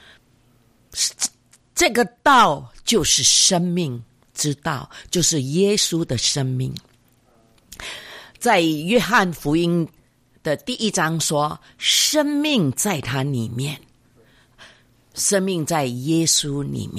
这个道就是生命之道，就是耶稣的生命。在约翰福音的第一章说，生命在他里面，生命在耶稣里面。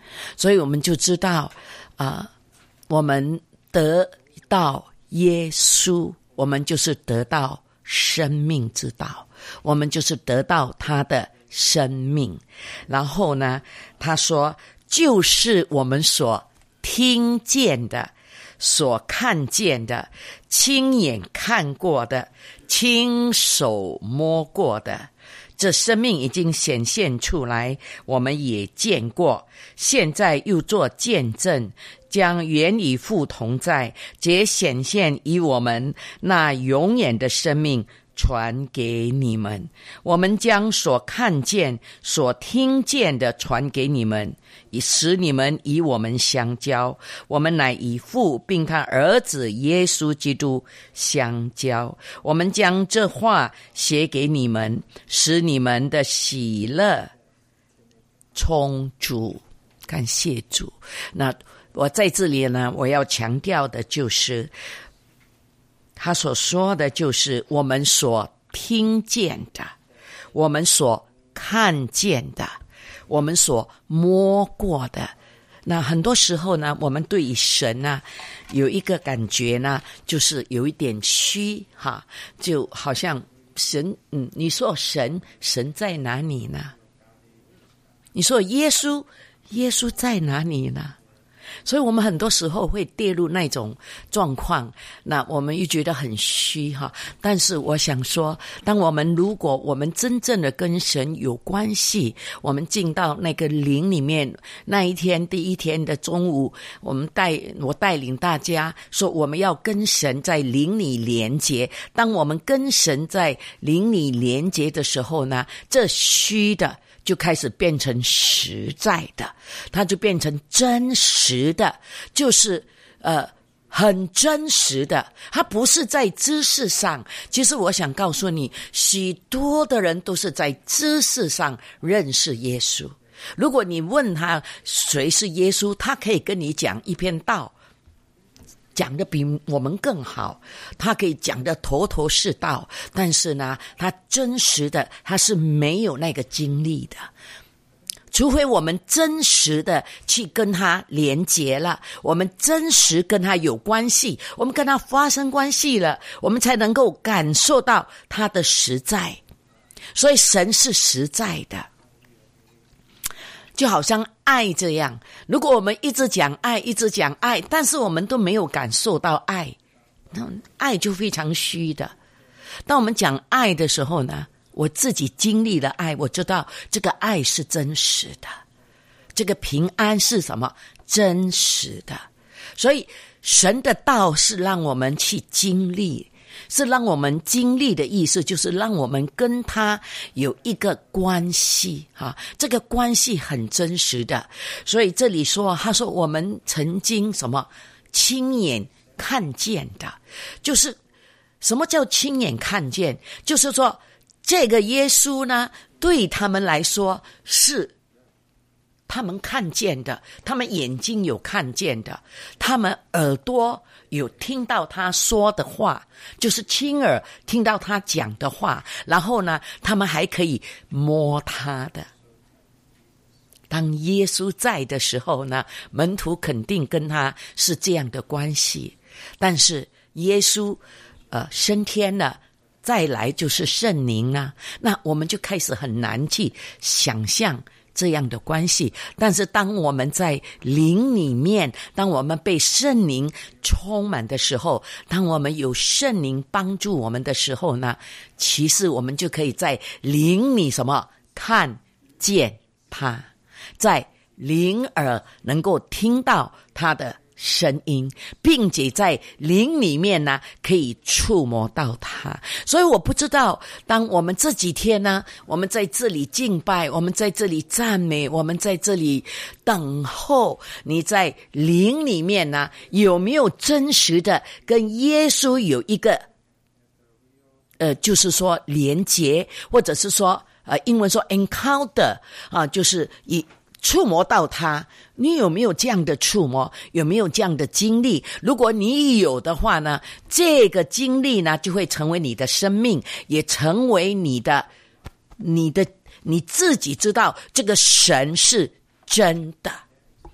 所以我们就知道啊、呃，我们得到耶稣，我们就是得到生命之道，我们就是得到他的生命。然后呢，他说就是我们所听见的，所看见的，亲眼看过的，亲手摸过的，这生命已经显现出来，我们也见过，现在又做见证，将原与父同在，且显现以我们那永远的生命传给你们。我们将所看见所听见的传给你们，以使你们与我们相交，我们乃以父并他儿子耶稣基督相交。我们将这话写给你们，使你们的喜乐充足。感谢主。那我在这里呢，我要强调的就是他所说的就是我们所听见的，我们所看见的，我们所摸过的。那很多时候呢，我们对于神呢有一个感觉呢，就是有一点虚哈，就好像神，嗯，你说神，神在哪里呢？你说耶稣，耶稣在哪里呢？所以我们很多时候会跌入那种状况，那我们又觉得很虚哈。但是我想说，当我们如果我们真正的跟神有关系，我们进到那个灵里面，那一天第一天的中午，我们带我带领大家说，我们要跟神在灵里连结。当我们跟神在灵里连结的时候呢，这虚的就开始变成实在的，它就变成真实的，就是呃很真实的。它不是在知识上，其实我想告诉你，许多的人都是在知识上认识耶稣。如果你问他谁是耶稣，他可以跟你讲一篇道，讲的比我们更好，他可以讲的头头是道，但是呢，他真实的他是没有那个经历的。除非我们真实的去跟他连结了，我们真实跟他有关系，我们跟他发生关系了，我们才能够感受到他的实在。所以神是实在的，就好像爱这样，如果我们一直讲爱一直讲爱，但是我们都没有感受到爱，那爱就非常虚的。当我们讲爱的时候呢，我自己经历了爱，我知道这个爱是真实的，这个平安是什么？真实的。所以神的道是让我们去经历，是让我们经历的意思，就是让我们跟他有一个关系啊，这个关系很真实的。所以这里说，他说我们曾经什么亲眼看见的，就是什么叫亲眼看见？就是说这个耶稣呢，对他们来说是他们看见的，他们眼睛有看见的，他们耳朵有听到他说的话，就是亲耳听到他讲的话，然后呢，他们还可以摸他的。当耶稣在的时候呢，门徒肯定跟他是这样的关系，但是耶稣呃升天了，再来就是圣灵啊，那我们就开始很难去想象这样的关系。但是当我们在灵里面，当我们被圣灵充满的时候，当我们有圣灵帮助我们的时候呢，其实我们就可以在灵里什么看见他，在灵耳能够听到他的声音，并且在灵里面呢可以触摸到他。所以我不知道，当我们这几天呢，我们在这里敬拜，我们在这里赞美，我们在这里等候，你在灵里面呢有没有真实的跟耶稣有一个呃，就是说连结，或者是说呃，英文说 encounter 啊，就是以触摸到他。你有没有这样的触摸？有没有这样的经历？如果你有的话呢，这个经历呢就会成为你的生命，也成为你的你的你自己知道这个神是真的。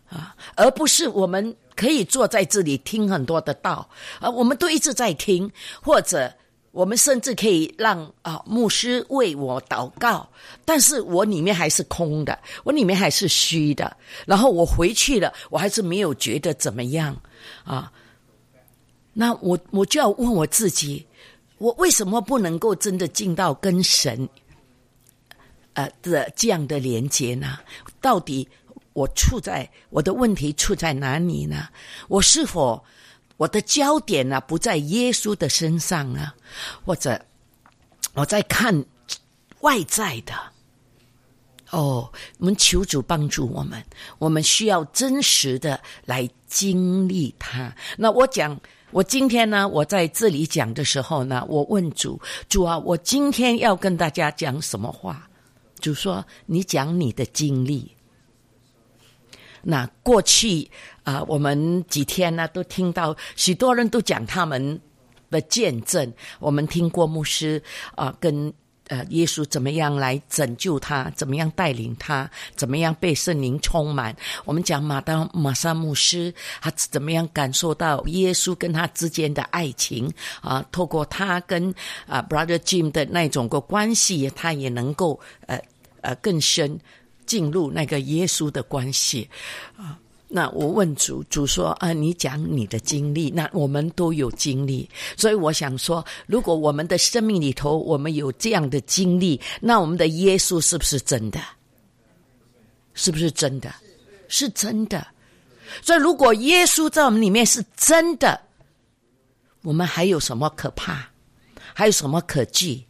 啊，而不是我们可以坐在这里听很多的道，啊，我们都一直在听，或者我们甚至可以让啊牧师为我祷告，但是我里面还是空的，我里面还是虚的，然后我回去了，我还是没有觉得怎么样啊。那我我就要问我自己，我为什么不能够真的进到跟神呃的这样的连结呢？到底我处在我的问题处在哪里呢？我是否我的焦点呢不在耶稣的身上呢？或者我在看外在的？哦，我们求主帮助我们，我们需要真实的来经历它。那我讲，我今天呢，我在这里讲的时候呢，我问主，主啊，我今天要跟大家讲什么话？主说，你讲你的经历。那过去啊、呃，我们几天呢都听到许多人都讲他们的见证。我们听过牧师啊、呃，跟呃耶稣怎么样来拯救他，怎么样带领他，怎么样被圣灵充满。我们讲马当马萨牧师，他怎么样感受到耶稣跟他之间的爱情啊、呃，透过他跟啊、呃、Brother Jim 的那种个关系，他也能够呃呃更深进入那个耶稣的关系啊。那我问主，主说啊，你讲你的经历，那我们都有经历，所以我想说，如果我们的生命里头我们有这样的经历，那我们的耶稣是不是真的？是不是真的？是真的。所以如果耶稣在我们里面是真的，我们还有什么可怕？还有什么可惧？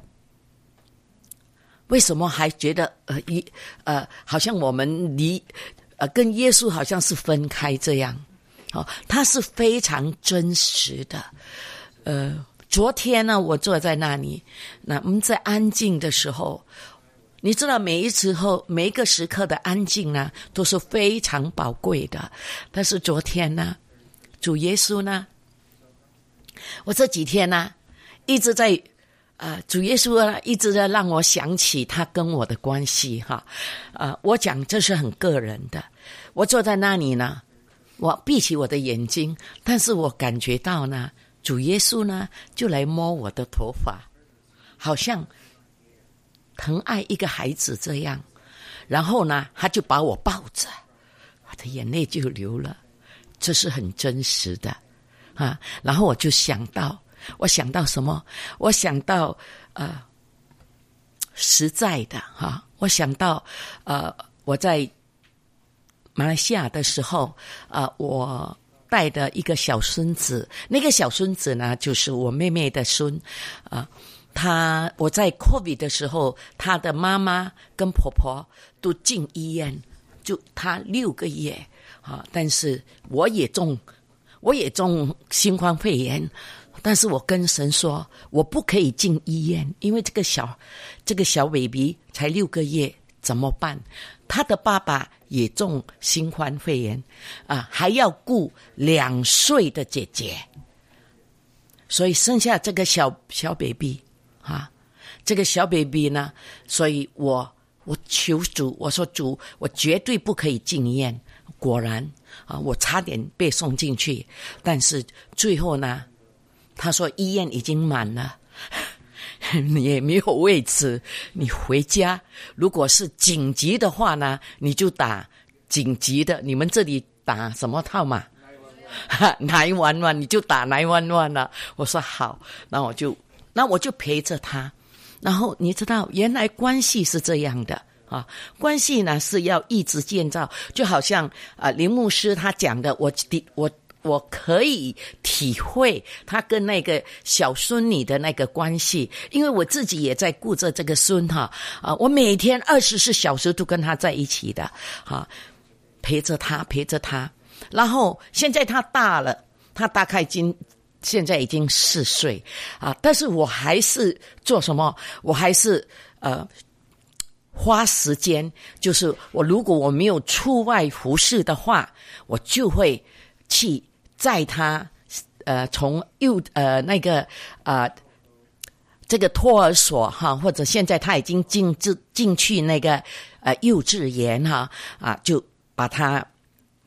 为什么还觉得呃一呃好像我们离呃跟耶稣好像是分开这样？哦，他是非常真实的。呃，昨天呢，我坐在那里，那我们在安静的时候，你知道每一时候每一个时刻的安静呢，都是非常宝贵的。但是昨天呢，主耶稣呢，我这几天呢一直在。呃，主耶稣呢，一直在让我想起他跟我的关系哈。呃，我讲这是很个人的。我坐在那里呢，我闭起我的眼睛，但是我感觉到呢，主耶稣呢就来摸我的头发，好像疼爱一个孩子这样。然后呢，他就把我抱着，我的眼泪就流了。这是很真实的啊。然后我就想到。我想到什么？我想到呃实在的哈、啊，我想到呃我在马来西亚的时候，呃我带的一个小孙子，那个小孙子呢就是我妹妹的孙啊、呃。他我在 COVID 的时候，他的妈妈跟婆婆都进医院，就他六个月啊，但是我也中我也中新冠肺炎。但是我跟神说，我不可以进医院，因为这个小这个小 baby 才六个月，怎么办？他的爸爸也中新冠肺炎啊，还要顾两岁的姐姐，所以剩下这个小小 baby 啊，这个小 baby 呢，所以我我求主，我说主，我绝对不可以进医院。果然啊，我差点被送进去，但是最后呢。他说医院已经满了，你也没有位置，你回家。如果是紧急的话呢，你就打紧急的。你们这里打什么号码？九一一，你就打九一一了。我说好，那我就那我就陪着他。然后你知道，原来关系是这样的啊，关系呢是要一直建造，就好像啊林牧师他讲的，我我。我可以体会他跟那个小孙女的那个关系，因为我自己也在顾着这个孙哈啊，我每天二十四小时都跟他在一起的啊，陪着他陪着他。然后现在他大了，他大概已经现在已经四岁啊，但是我还是做什么？我还是呃花时间，就是我如果我没有出外服侍的话，我就会去。在他呃从幼呃那个啊、呃、这个托儿所哈，或者现在他已经进进进去那个呃幼稚园哈啊，就把他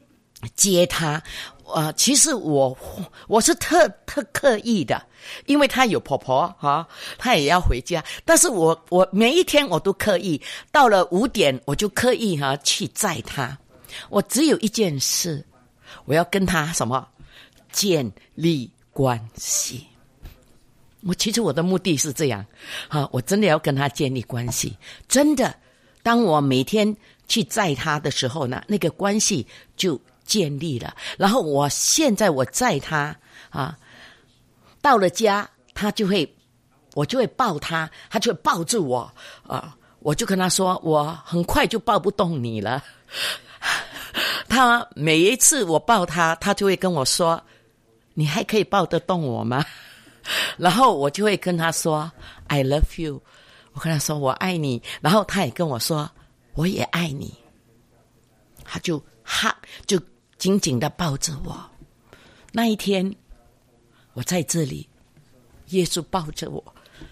接他。呃，其实我我是特特刻意的，因为他有婆婆哈，他也要回家，但是我我每一天我都刻意，到了五点我就刻意哈去载他。我只有一件事，我要跟他什么建立关系。我其实我的目的是这样，哈，我真的要跟他建立关系。真的，当我每天去载他的时候呢，那个关系就建立了。然后我现在我载他啊，到了家他就会，我就会抱他，他就会抱住我啊，我就跟他说，我很快就抱不动你了。他每一次我抱他，他就会跟我说，你还可以抱得动我吗？然后我就会跟他说 I love you， 我跟他说我爱你，然后他也跟我说我也爱你，他就哈就紧紧地抱着我。那一天我在这里，耶稣抱着我，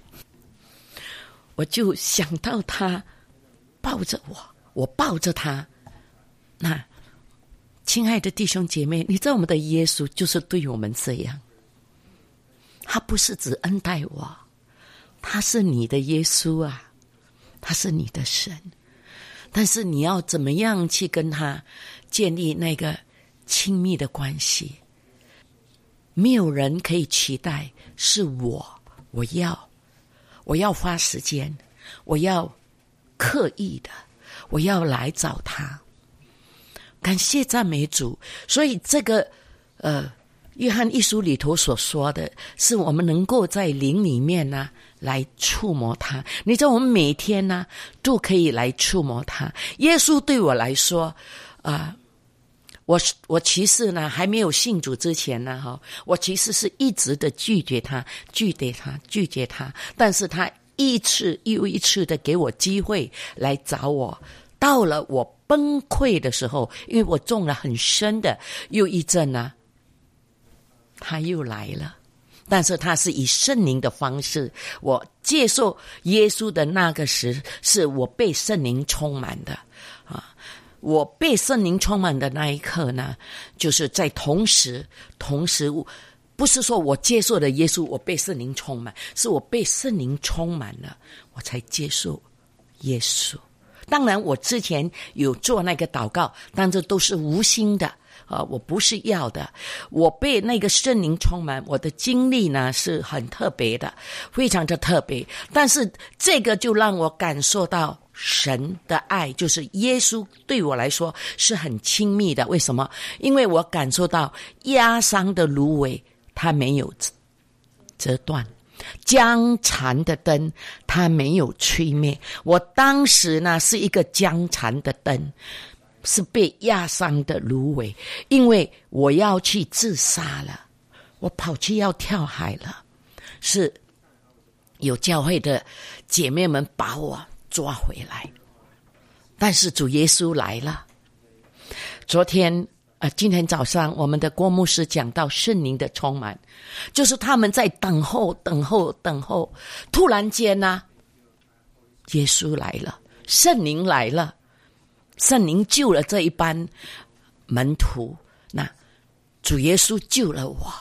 我就想到他抱着我，我抱着他。那亲爱的弟兄姐妹，你知道我们的耶稣就是对我们这样，他不是只恩待我，他是你的耶稣啊，他是你的神。但是你要怎么样去跟他建立那个亲密的关系？没有人可以取代，是我，我要，我要花时间，我要刻意的，我要来找他。感谢赞美主。所以这个呃约翰一书里头所说的是我们能够在灵里面呢来触摸他。你知道我们每天呢都可以来触摸他。耶稣对我来说啊、呃，我我其实呢还没有信主之前呢哈，我其实是一直的拒绝他拒绝他拒绝他，但是他一次又一次的给我机会来找我。到了我崩溃的时候，因为我中了很深的忧郁症呢，他又来了。但是他是以圣灵的方式，我接受耶稣的那个时，是我被圣灵充满的啊！我被圣灵充满的那一刻呢，就是在同时，同时不是说我接受了耶稣，我被圣灵充满，是我被圣灵充满了，我才接受耶稣。当然我之前有做那个祷告，但这都是无心的啊，我不是要的。我被那个圣灵充满，我的经历呢是很特别的，非常的特别。但是这个就让我感受到神的爱，就是耶稣对我来说是很亲密的。为什么？因为我感受到压伤的芦苇它没有折断，僵残的灯它没有吹灭。我当时呢是一个僵残的灯，是被压伤的芦苇，因为我要去自杀了，我跑去要跳海了，是有教会的姐妹们把我抓回来。但是主耶稣来了。昨天呃，今天早上我们的郭牧师讲到圣灵的充满，就是他们在等候等候等候，突然间呢、啊，耶稣来了，圣灵来了，圣灵救了这一班门徒，那主耶稣救了我。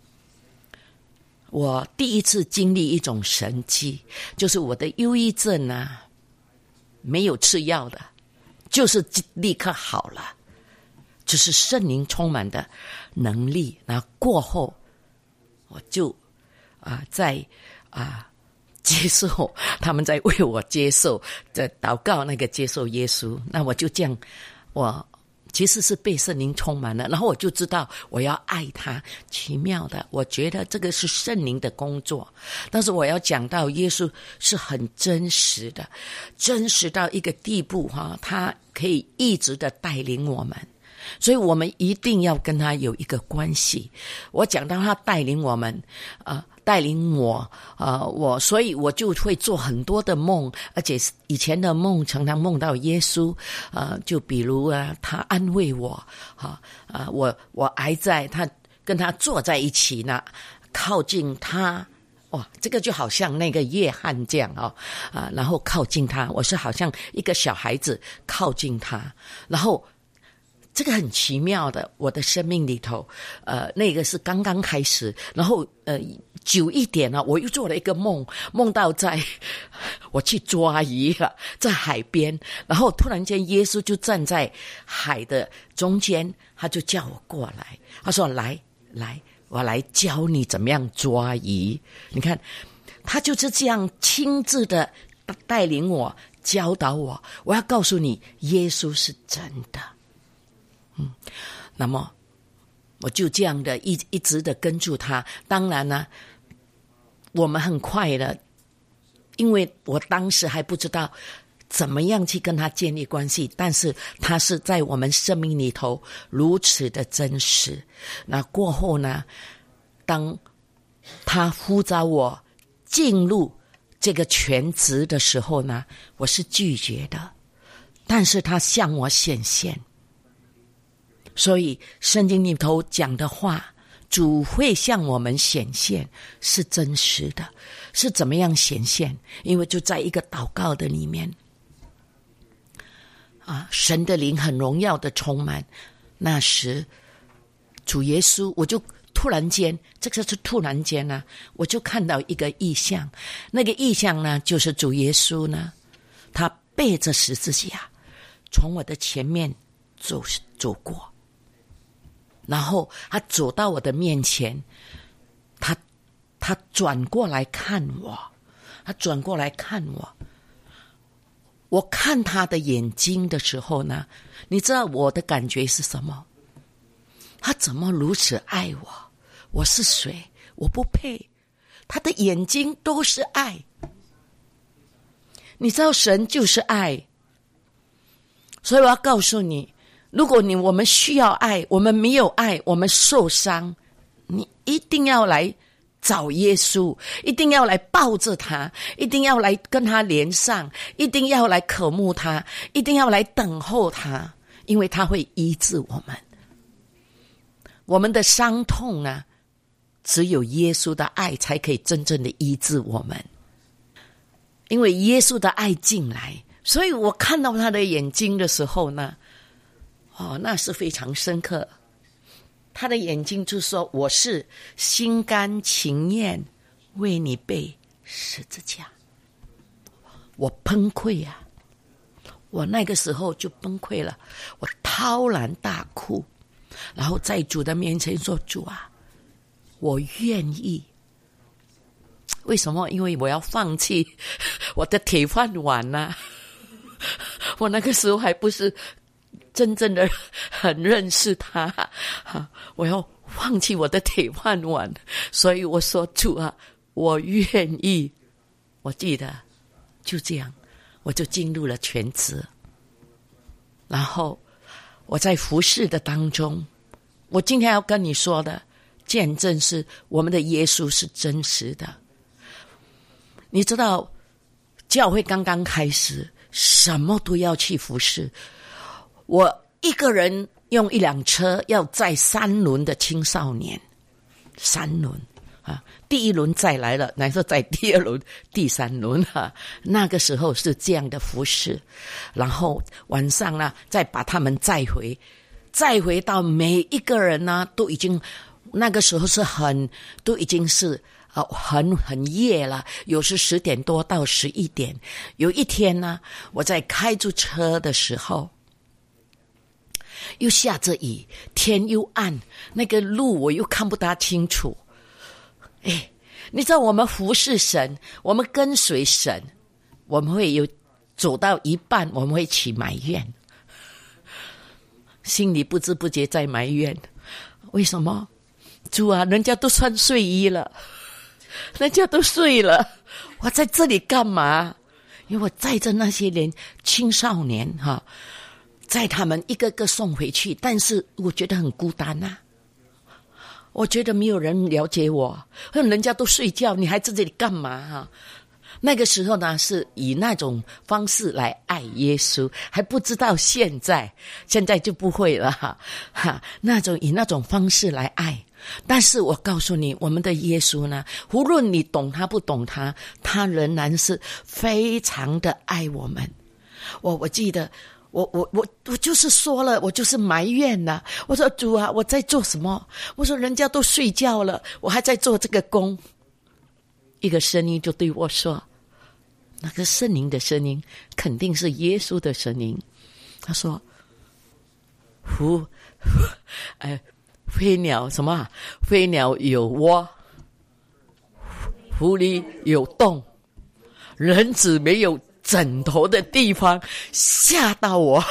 我第一次经历一种神迹，就是我的忧郁症啊，没有吃药的，就是立刻好了。就是圣灵充满的能力，然后过后我就啊在啊接受，他们在为我接受，在祷告那个接受耶稣。那我就这样，我其实是被圣灵充满了，然后我就知道我要爱他。奇妙的，我觉得这个是圣灵的工作。但是我要讲到耶稣是很真实的，真实到一个地步哈，他可以一直的带领我们。所以我们一定要跟他有一个关系。我讲到他带领我们呃带领我呃我所以我就会做很多的梦，而且以前的梦常常梦到耶稣呃就比如啊他安慰我啊啊、呃、我我挨在他跟他坐在一起呢，靠近他。哇，这个就好像那个约翰这样哦啊，然后靠近他，我是好像一个小孩子靠近他，然后这个很奇妙的，我的生命里头，呃，那个是刚刚开始，然后呃，久一点了，我又做了一个梦，梦到在我去抓鱼了，在海边，然后突然间耶稣就站在海的中间，他就叫我过来，他说：“来来，我来教你怎么样抓鱼。”你看，他就是这样亲自的带领我。教导我，我要告诉你，耶稣是真的。嗯，那么我就这样的一一直的跟住他。当然呢，我们很快的，因为我当时还不知道怎么样去跟他建立关系，但是他是在我们生命里头如此的真实。那过后呢，当他呼召我进入这个全职的时候呢，我是拒绝的，但是他向我显现。所以圣经里头讲的话，主会向我们显现，是真实的。是怎么样显现？因为就在一个祷告的里面啊，神的灵很荣耀的充满。那时主耶稣，我就突然间，这个是突然间呢、啊，我就看到一个异象。那个异象呢，就是主耶稣呢，他背着十字架从我的前面走走过，然后他走到我的面前，他他转过来看我，他转过来看我。我看他的眼睛的时候呢，你知道我的感觉是什么？他怎么如此爱我？我是谁？我不配。他的眼睛都是爱。你知道神就是爱。所以我要告诉你，如果你我们需要爱，我们没有爱，我们受伤，你一定要来找耶稣，一定要来抱着他，一定要来跟他连上，一定要来渴慕他，一定要来等候他，因为他会医治我们。我们的伤痛呢，只有耶稣的爱才可以真正的医治我们。因为耶稣的爱进来，所以我看到他的眼睛的时候呢，哦，那是非常深刻。他的眼睛就说：“我是心甘情愿为你背十字架。”我崩溃啊！我那个时候就崩溃了，我滔然大哭，然后在主的面前说：“主啊，我愿意。”为什么？因为我要放弃我的铁饭碗啊！我那个时候还不是真正的很认识他，我要放弃我的铁饭碗，所以我说：“主啊，我愿意。”我记得就这样，我就进入了全职。然后我在服侍的当中，我今天要跟你说的见证是，我们的耶稣是真实的。你知道，教会刚刚开始，什么都要去服侍。我一个人用一辆车要载三轮的青少年，三轮啊，第一轮载来了，然后载第二轮、第三轮啊。那个时候是这样的服侍，然后晚上呢，再把他们载回，载回到每一个人呢，都已经那个时候是很都已经是。呃，很很夜了，有时十点多到十一点。有一天呢，我在开着车的时候，又下着雨，天又暗，那个路我又看不大清楚。哎，你知道我们服侍神，我们跟随神，我们会有走到一半，我们会起埋怨，心里不知不觉在埋怨。为什么？主啊，人家都穿睡衣了。人家都睡了，我在这里干嘛？因为我载着那些人青少年哈，载他们一个个送回去，但是我觉得很孤单啊。我觉得没有人了解我，人家都睡觉，你还在这里干嘛哈？那个时候呢，是以那种方式来爱耶稣，还不知道现在，现在就不会了哈。哈，那种以那种方式来爱。但是我告诉你，我们的耶稣呢，无论你懂他不懂他，他仍然是非常的爱我们。我我记得我我我我就是说了，我就是埋怨了。我说主啊，我在做什么？我说人家都睡觉了，我还在做这个工。一个声音就对我说，那个圣灵的声音肯定是耶稣的声音。他说狐哎飞鸟什么啊？飞鸟有窝，狐狸有洞，人子没有枕头的地方，吓到我。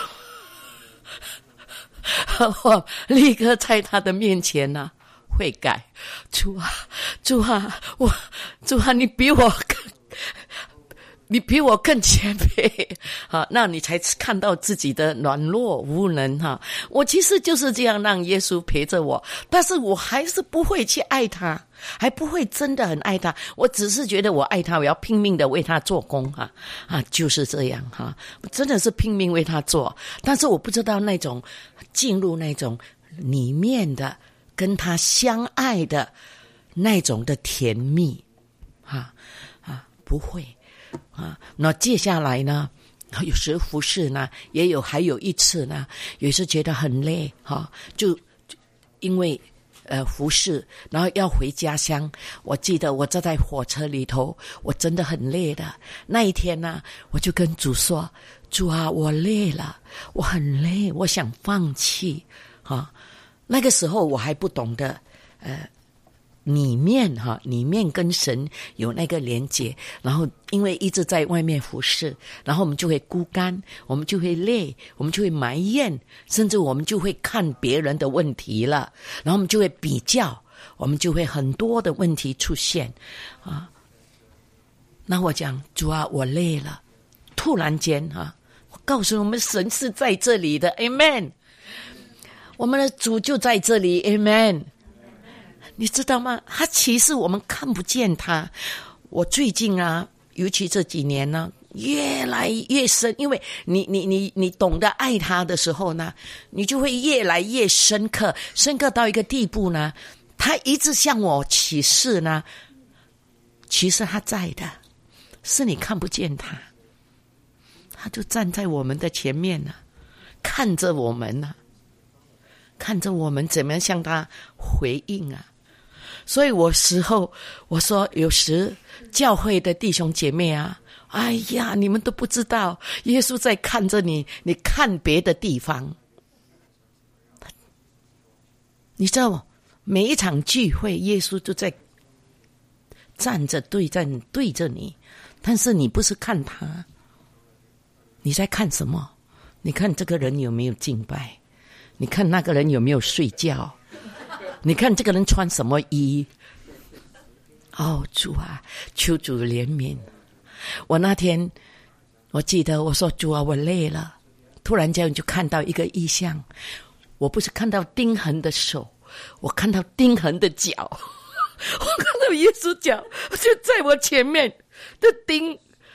我立刻在他的面前呢、啊、悔改，主啊主啊我主啊你比我更你比我更谦卑啊，那你才看到自己的软弱无能哈、啊。我其实就是这样让耶稣陪着我，但是我还是不会去爱他，还不会真的很爱他。我只是觉得我爱他，我要拼命的为他做工哈 啊, 啊，就是这样哈、啊，真的是拼命为他做。但是我不知道那种进入那种里面的跟他相爱的那种的甜蜜啊啊，不会。啊，那接下来呢？有时服侍呢，也有还有一次呢，有时觉得很累哈、啊，就, 就因为呃服侍，然后要回家乡。我记得我坐在火车里头，我真的很累的。那一天呢，我就跟主说：“主啊，我累了，我很累，我想放弃。”啊，那个时候我还不懂得呃。里面哈，里面跟神有那个连结，然后因为一直在外面服侍，然后我们就会孤单，我们就会累，我们就会埋怨，甚至我们就会看别人的问题了，然后我们就会比较，我们就会很多的问题出现啊。那我讲主啊，我累了。突然间哈、啊，我告诉我们，神是在这里的 ，Amen。我们的主就在这里 ，Amen。你知道吗？他其实我们看不见他。我最近啊，尤其这几年呢，越来越深，因为你你你你懂得爱他的时候呢，你就会越来越深刻，深刻到一个地步呢，他一直向我启示呢，其实他在的，是你看不见他，他就站在我们的前面呢、啊，看着我们呢、啊，看着我们怎么样向他回应啊。所以我时候我说，有时教会的弟兄姐妹啊，哎呀，你们都不知道，耶稣在看着你，你看别的地方。你知道吗？每一场聚会，耶稣都在站着对站对着你，但是你不是看他，你在看什么？你看这个人有没有敬拜？你看那个人有没有睡觉？你看这个人穿什么衣？哦，主啊，求主怜悯。我那天我记得我说主啊，我累了。突然间就看到一个异象，我不是看到钉痕的手，我看到钉痕的脚。我看到耶稣脚就在我前面的钉。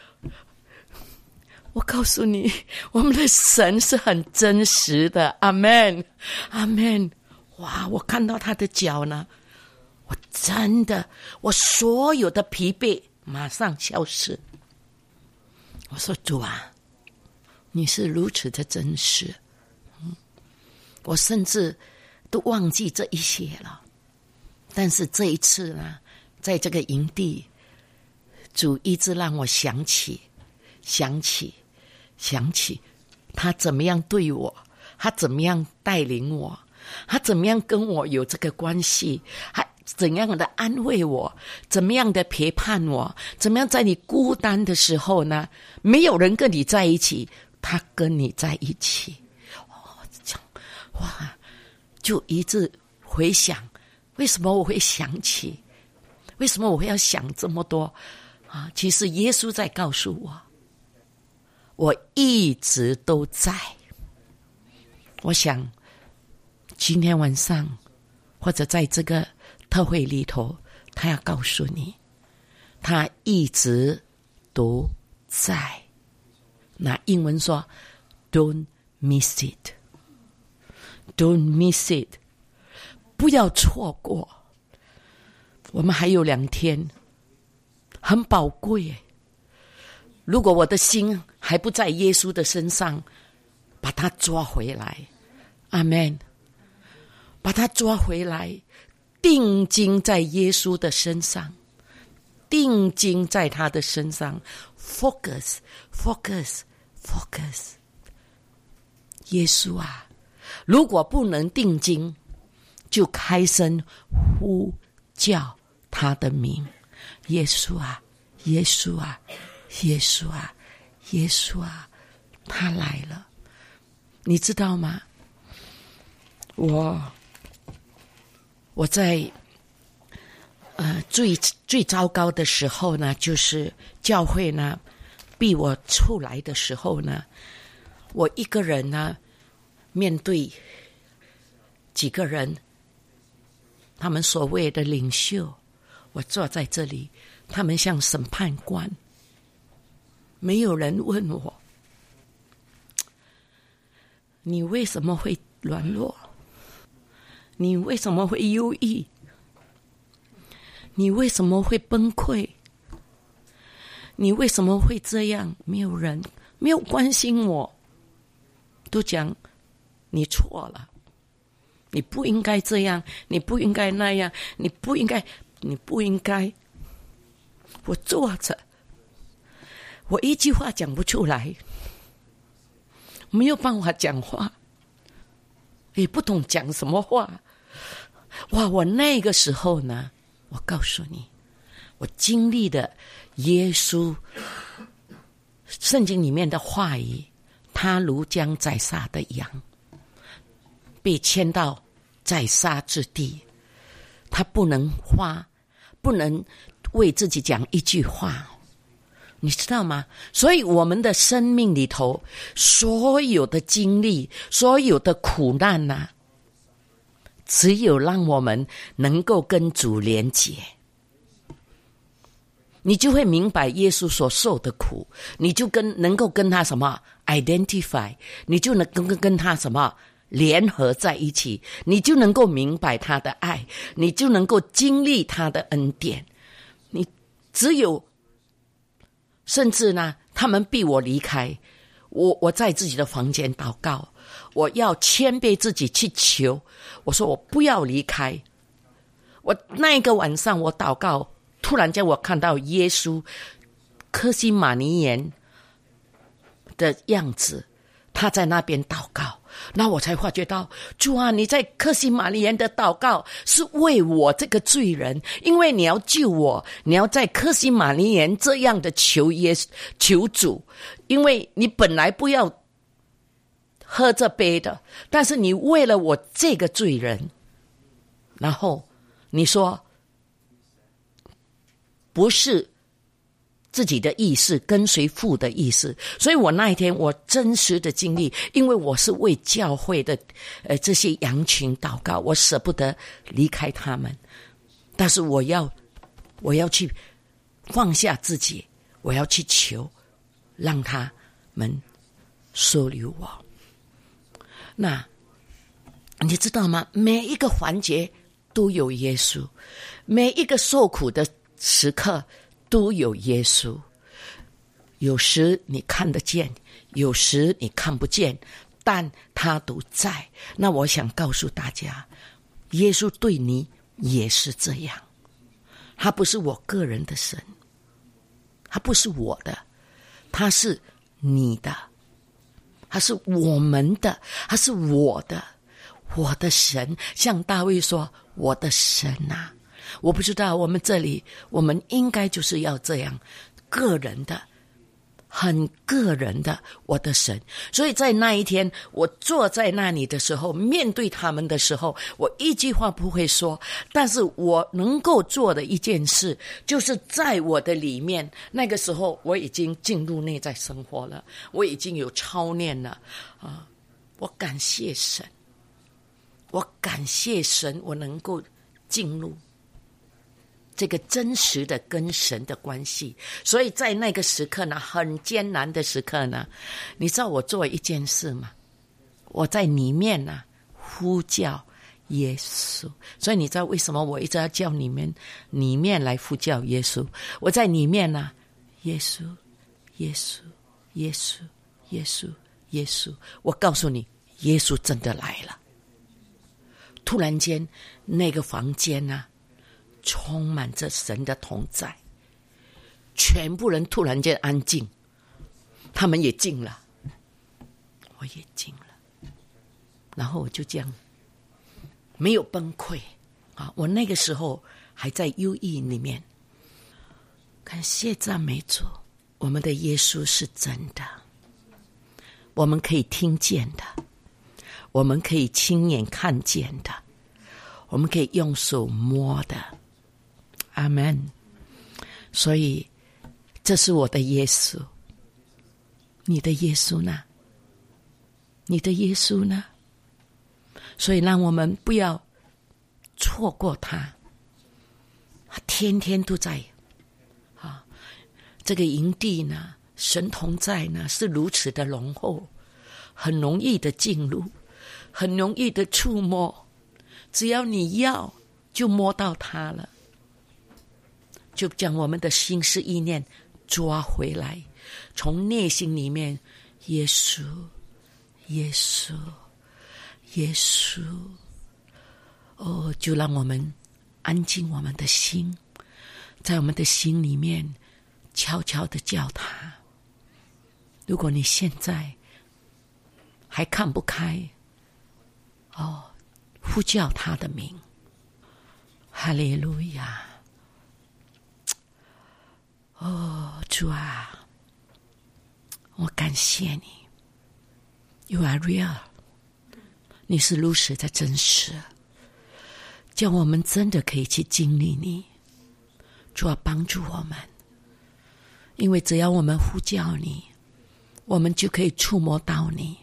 我告诉你，我们的神是很真实的，阿们，阿们。哇，我看到他的脚呢，我真的，我所有的疲惫马上消失。我说主啊，你是如此的真实，嗯，我甚至都忘记这一些了。但是这一次呢，在这个营地，主一直让我想起，想起，想起他怎么样对我，他怎么样带领我，他怎么样跟我有这个关系，他怎样的安慰我，怎么样的陪伴我，怎么样在你孤单的时候呢，没有人跟你在一起，他跟你在一起。哦，这样哇，就一直回想，为什么我会想起，为什么我会要想这么多啊？其实耶稣在告诉我，我一直都在。我想今天晚上或者在这个特会里头，他要告诉你，他一直都在。那英文说 Don't miss it， Don't miss it， 不要错过。我们还有两天，很宝贵。如果我的心还不在耶稣的身上， 把他抓回来，阿们，把他抓回来，定睛在耶稣的身上，定睛在他的身上 ，focus focus focus。耶稣啊，如果不能定睛，就开声呼叫他的名，耶稣啊，耶稣啊，耶稣啊，耶稣啊，他来了。你知道吗？我我在呃最最糟糕的时候呢，就是教会呢逼我出来的时候呢，我一个人呢面对几个人，他们所谓的领袖，我坐在这里，他们像审判官，没有人问我，你为什么会软弱？你为什么会忧郁？你为什么会崩溃？你为什么会这样？没有人，没有关心我，都讲你错了，你不应该这样，你不应该那样，你不应该，你不应该。我坐着，我一句话讲不出来，没有办法讲话，也不懂讲什么话。哇，我那个时候呢，我告诉你，我经历的耶稣圣经里面的话语，他如将宰杀的羊，被牵到宰杀之地，他不能花，不能为自己讲一句话，你知道吗？所以我们的生命里头，所有的经历，所有的苦难啊，只有让我们能够跟主连结，你就会明白耶稣所受的苦，你就跟能够跟他什么 identify， 你就能跟跟他什么联合在一起，你就能够明白他的爱，你就能够经历他的恩典。你只有，甚至呢，他们逼我离开，我我在自己的房间祷告，我要谦卑自己去求，我说我不要离开。我那一个晚上我祷告，突然间我看到耶稣客西马尼园的样子，他在那边祷告，那我才发觉到，主啊，你在客西马尼园的祷告是为我这个罪人，因为你要救我，你要在客西马尼园这样的求耶稣求主，因为你本来不要喝这杯的，但是你为了我这个罪人，然后你说不是自己的意思，跟随父的意思。所以我那一天我真实的经历，因为我是为教会的呃这些羊群祷告，我舍不得离开他们，但是我要我要去放下自己，我要去求让他们收留我。那你知道吗？每一个环节都有耶稣，每一个受苦的时刻都有耶稣。有时你看得见，有时你看不见，但他都在。那我想告诉大家，耶稣对你也是这样，他不是我个人的神，他不是我的，他是你的，他是我们的，他是我的，我的神。像大卫说，我的神啊，我不知道我们这里我们应该就是要这样个人的，很个人的我的神。所以在那一天我坐在那里的时候，面对他们的时候，我一句话不会说，但是我能够做的一件事，就是在我的里面，那个时候我已经进入内在生活了，我已经有操练了啊！我感谢神，我感谢神，我能够进入这个真实的跟神的关系。所以在那个时刻呢，很艰难的时刻呢，你知道我做一件事吗？我在里面呢呼叫耶稣。所以你知道为什么我一直要叫你们里面来呼叫耶稣？我在里面呢，耶稣耶稣耶稣耶稣耶稣。我告诉你，耶稣真的来了。突然间，那个房间啊，充满着神的同在，全部人突然间安静，他们也静了，我也静了，然后我就这样，没有崩溃啊！我那个时候还在忧郁里面。感谢赞美主，我们的耶稣是真的，我们可以听见的，我们可以亲眼看见的，我们可以用手摸的。阿们。所以这是我的耶稣，你的耶稣呢？你的耶稣呢？所以让我们不要错过他，他天天都在啊！这个营地呢，神同在呢，是如此的浓厚，很容易的进入，很容易的触摸，只要你要，就摸到他了，就将我们的心思意念抓回来，从内心里面，耶稣，耶稣，耶稣，哦，就让我们安静我们的心，在我们的心里面悄悄的叫他。如果你现在还看不开，哦，呼叫他的名，哈利路亚！哦，主啊，我感谢你 ，You are real， 你是如此的真实，叫我们真的可以去经历你。主啊，帮助我们，因为只要我们呼叫你，我们就可以触摸到你。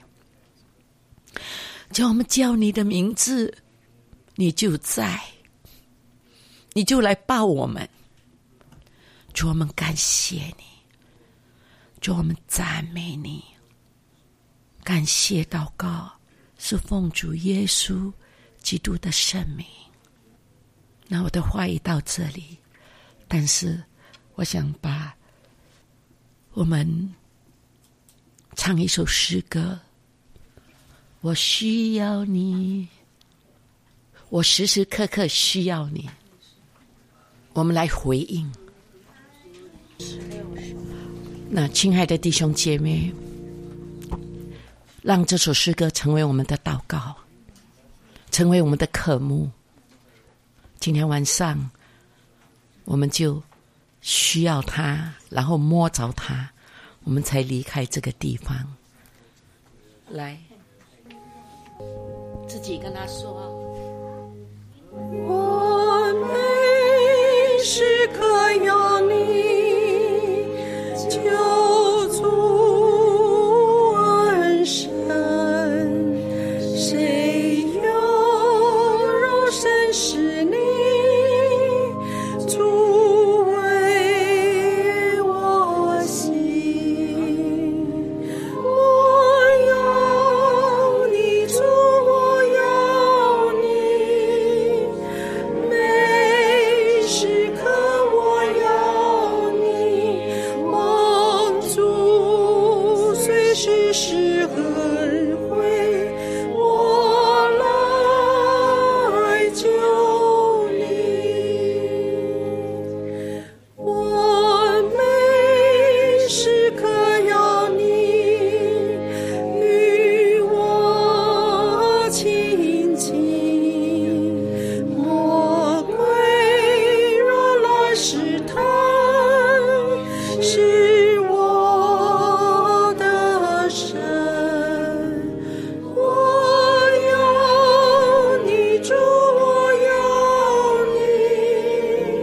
叫我们叫你的名字，你就在，你就来抱我们。主，我们感谢你，主，我们赞美你，感谢祷告是奉主耶稣基督的圣名。那我的话语到这里，但是我想把我们唱一首诗歌，我需要你，我时时刻刻需要你。我们来回应。那亲爱的弟兄姐妹，让这首诗歌成为我们的祷告，成为我们的渴慕。今天晚上我们就需要他，然后摸着他，我们才离开这个地方。来，自己跟他说， 我每时刻有你救主恩深，谁又如深是你主为我心，我有你主，我有你，每时刻我有你，梦主随时时恩惠，我来救你。我每时刻有你与我亲近，魔鬼若来试探，是我的神。我有你主，我有你，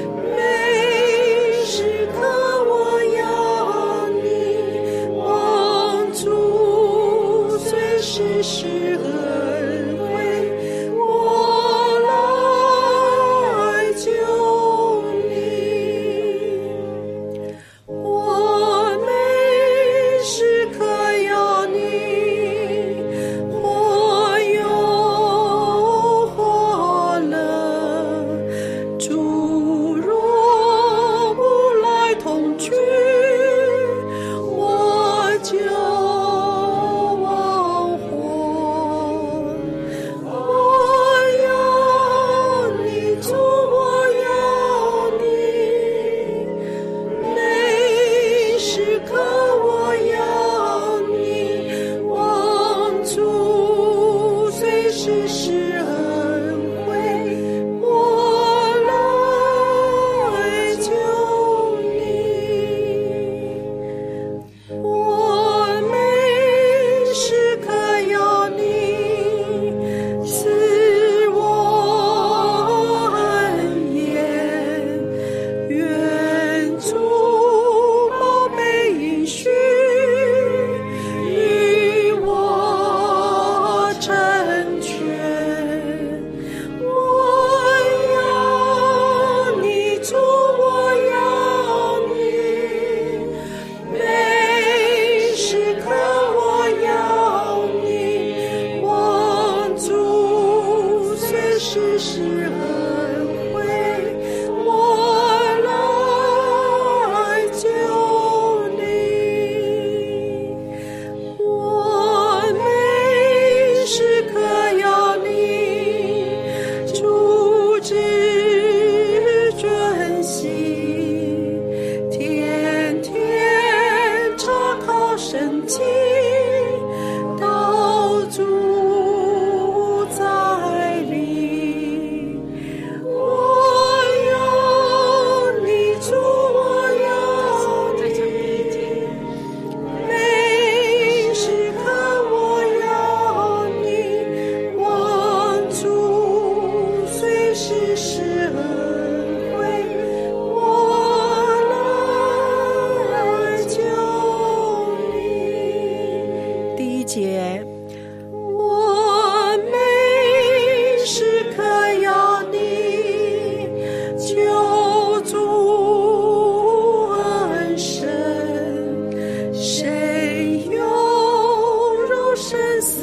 每时刻我有你，望主随时是恩惠，我来救你。我每时刻有你，或有或乐，主若不来同居，我就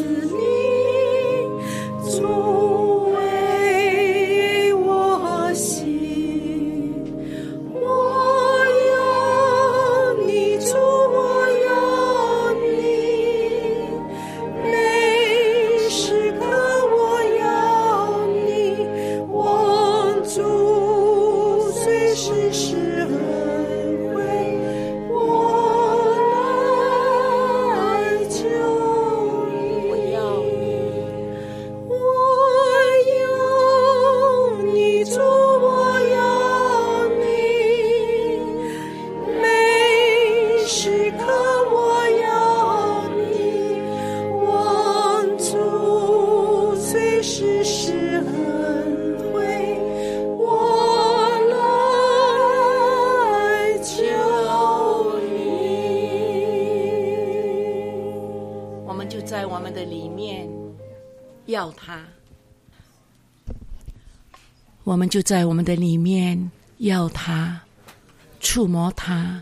你作为我心，我要你主，我要你，每时刻我要你，我主随时是恩惠，我来救你，我要你主，我要你，每时刻我要你，我主随时是恩惠，我来救你。 我们就在我们的里面要他，我们就在我们的里面要他，触摸他。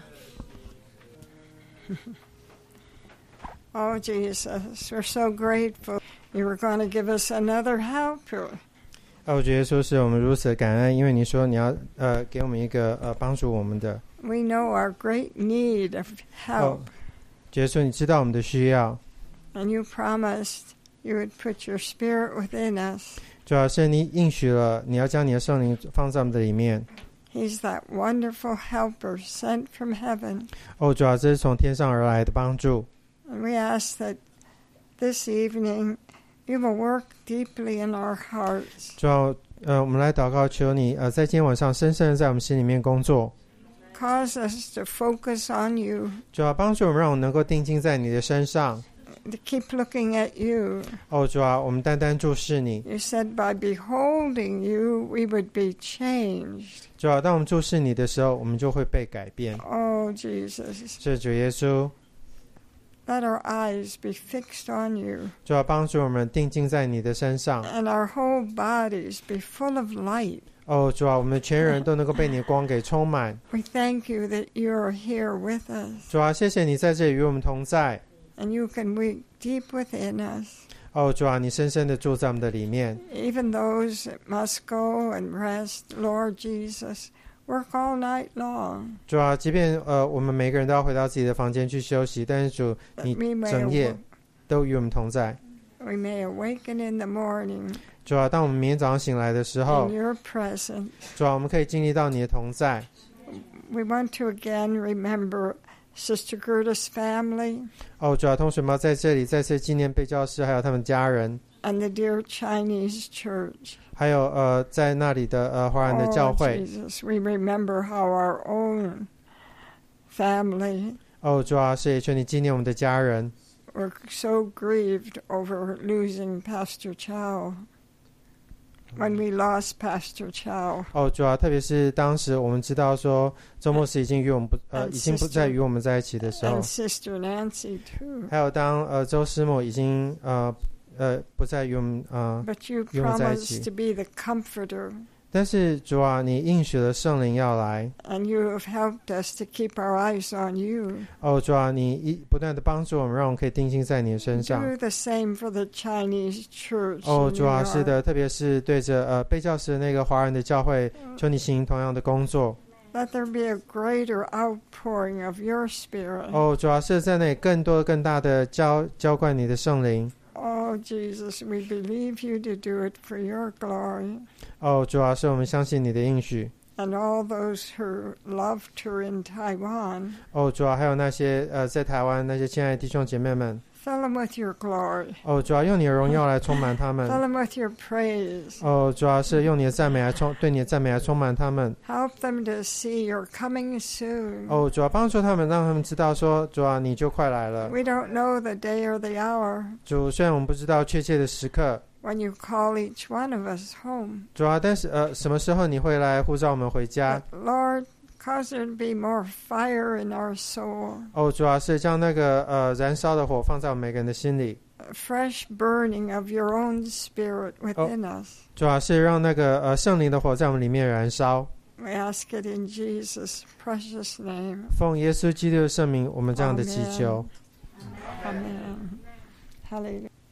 Oh, Jesus, we're so grateful. You were going to give us another helper. 啊，我觉得说是我们如此的感恩，因为你说你要呃给我们一个呃帮助我们的。 We know our great need of help. 哦，觉得说你知道我们的需要， And you promised you would put your spirit within us. 主要是你应许了，你要将你的圣灵放在我们的里面。 He's that wonderful helper sent from heaven. 哦，主要这是从天上而来的帮助。 And we ask that this evening you will work deeply in our hearts. 主要呃，我们来祷告，求你呃，在今天晚上深深的在我们心里面工作。 Cause us to focus on you. 主要帮助我们，让我们能够定睛在你的身上。 To keep looking at you. 哦，主啊，我们单单注视你。 You said by beholding you, we would be changed. 主啊，当我们注视你的时候，我们就会被改变。 Oh, Jesus. 是主耶稣。 Let our eyes be fixed on you. 主啊，帮助我们定睛在你的身上。 And our whole bodies be full of light. 哦，主啊，我们全人都能够被你的光给充满。 We thank you that you are here with us. 主啊，谢谢你在这里与我们同在。 And you can work deep within us. 哦，主啊，你深深的住在我们的里面。 Even those that must go and rest, Lord Jesus, work all night long. 主啊，即便呃我们每个人都要回到自己的房间去休息，但是主，你整夜都与我们同在。 We may awaken in the morning. 主啊，当我们明天早上醒来的时候， in your presence. 主啊，我们可以经历到你的同在。 We want to again remember Sister Gerda's family. 哦，主啊，同学们在这里再次纪念贝教师还有他们家人。 And the dear Chinese church. 还有呃，在那里的呃华人的教会。 Oh, Jesus, we remember how our own family. 哦，主啊，是也求你纪念我们的家人。 We're so grieved over losing Pastor Chow. When we lost Pastor Chow. 哦，主要特别是当时我们知道说周牧师已经与我们不呃 And 已经不再与我们在一起的时候， And Sister Nancy too. 还有当呃周师母已经呃呃不再与我们呃 But you 与我们在一起， promised to be the comforter. 但是主啊，你应许了圣灵要来。 And you have helped us to keep our eyes on you. 哦，主啊，你一不断的帮助我们，让我们可以定睛在你的身上。 Do the same for the Chinese church. 哦，主啊，是的，特别是对着呃贝教师的那个华人的教会，求你行同样的工作。 Let there be a greater outpouring of your spirit. 哦，主要是在那里更多更大的浇浇灌你的圣灵。 Oh, Jesus, we believe you to do it for your glory. 哦，主要是我们相信你的应许。 And all those who loved her in Taiwan. 哦，主要还有那些呃在台湾那些亲爱的弟兄姐妹们。 Fill them with your glory. 哦，主要用你的荣耀来充满他们。 Fill them with your praise. 哦，主要是用你的赞美来充，对你的赞美来充满他们。 Help them to see you're coming soon. 哦，主要帮助他们，让他们知道说，主要你就快来了。 We don't know the day or the hour. 主，虽然我们不知道确切的时刻。 When you call each one of us home. 主要，但是呃，什么时候你会来呼召我们回家？ But Lord, cause there to be more fire in our soul. 哦，主要是将那个呃燃烧的火放在我们每个人的心里。 A fresh burning of your own spirit within us. 主要是让那个呃圣灵的火在我们里面燃烧。 We ask it in Jesus' precious name. 奉耶稣基督的圣名，我们这样的祈求。 Amen. Hallelujah.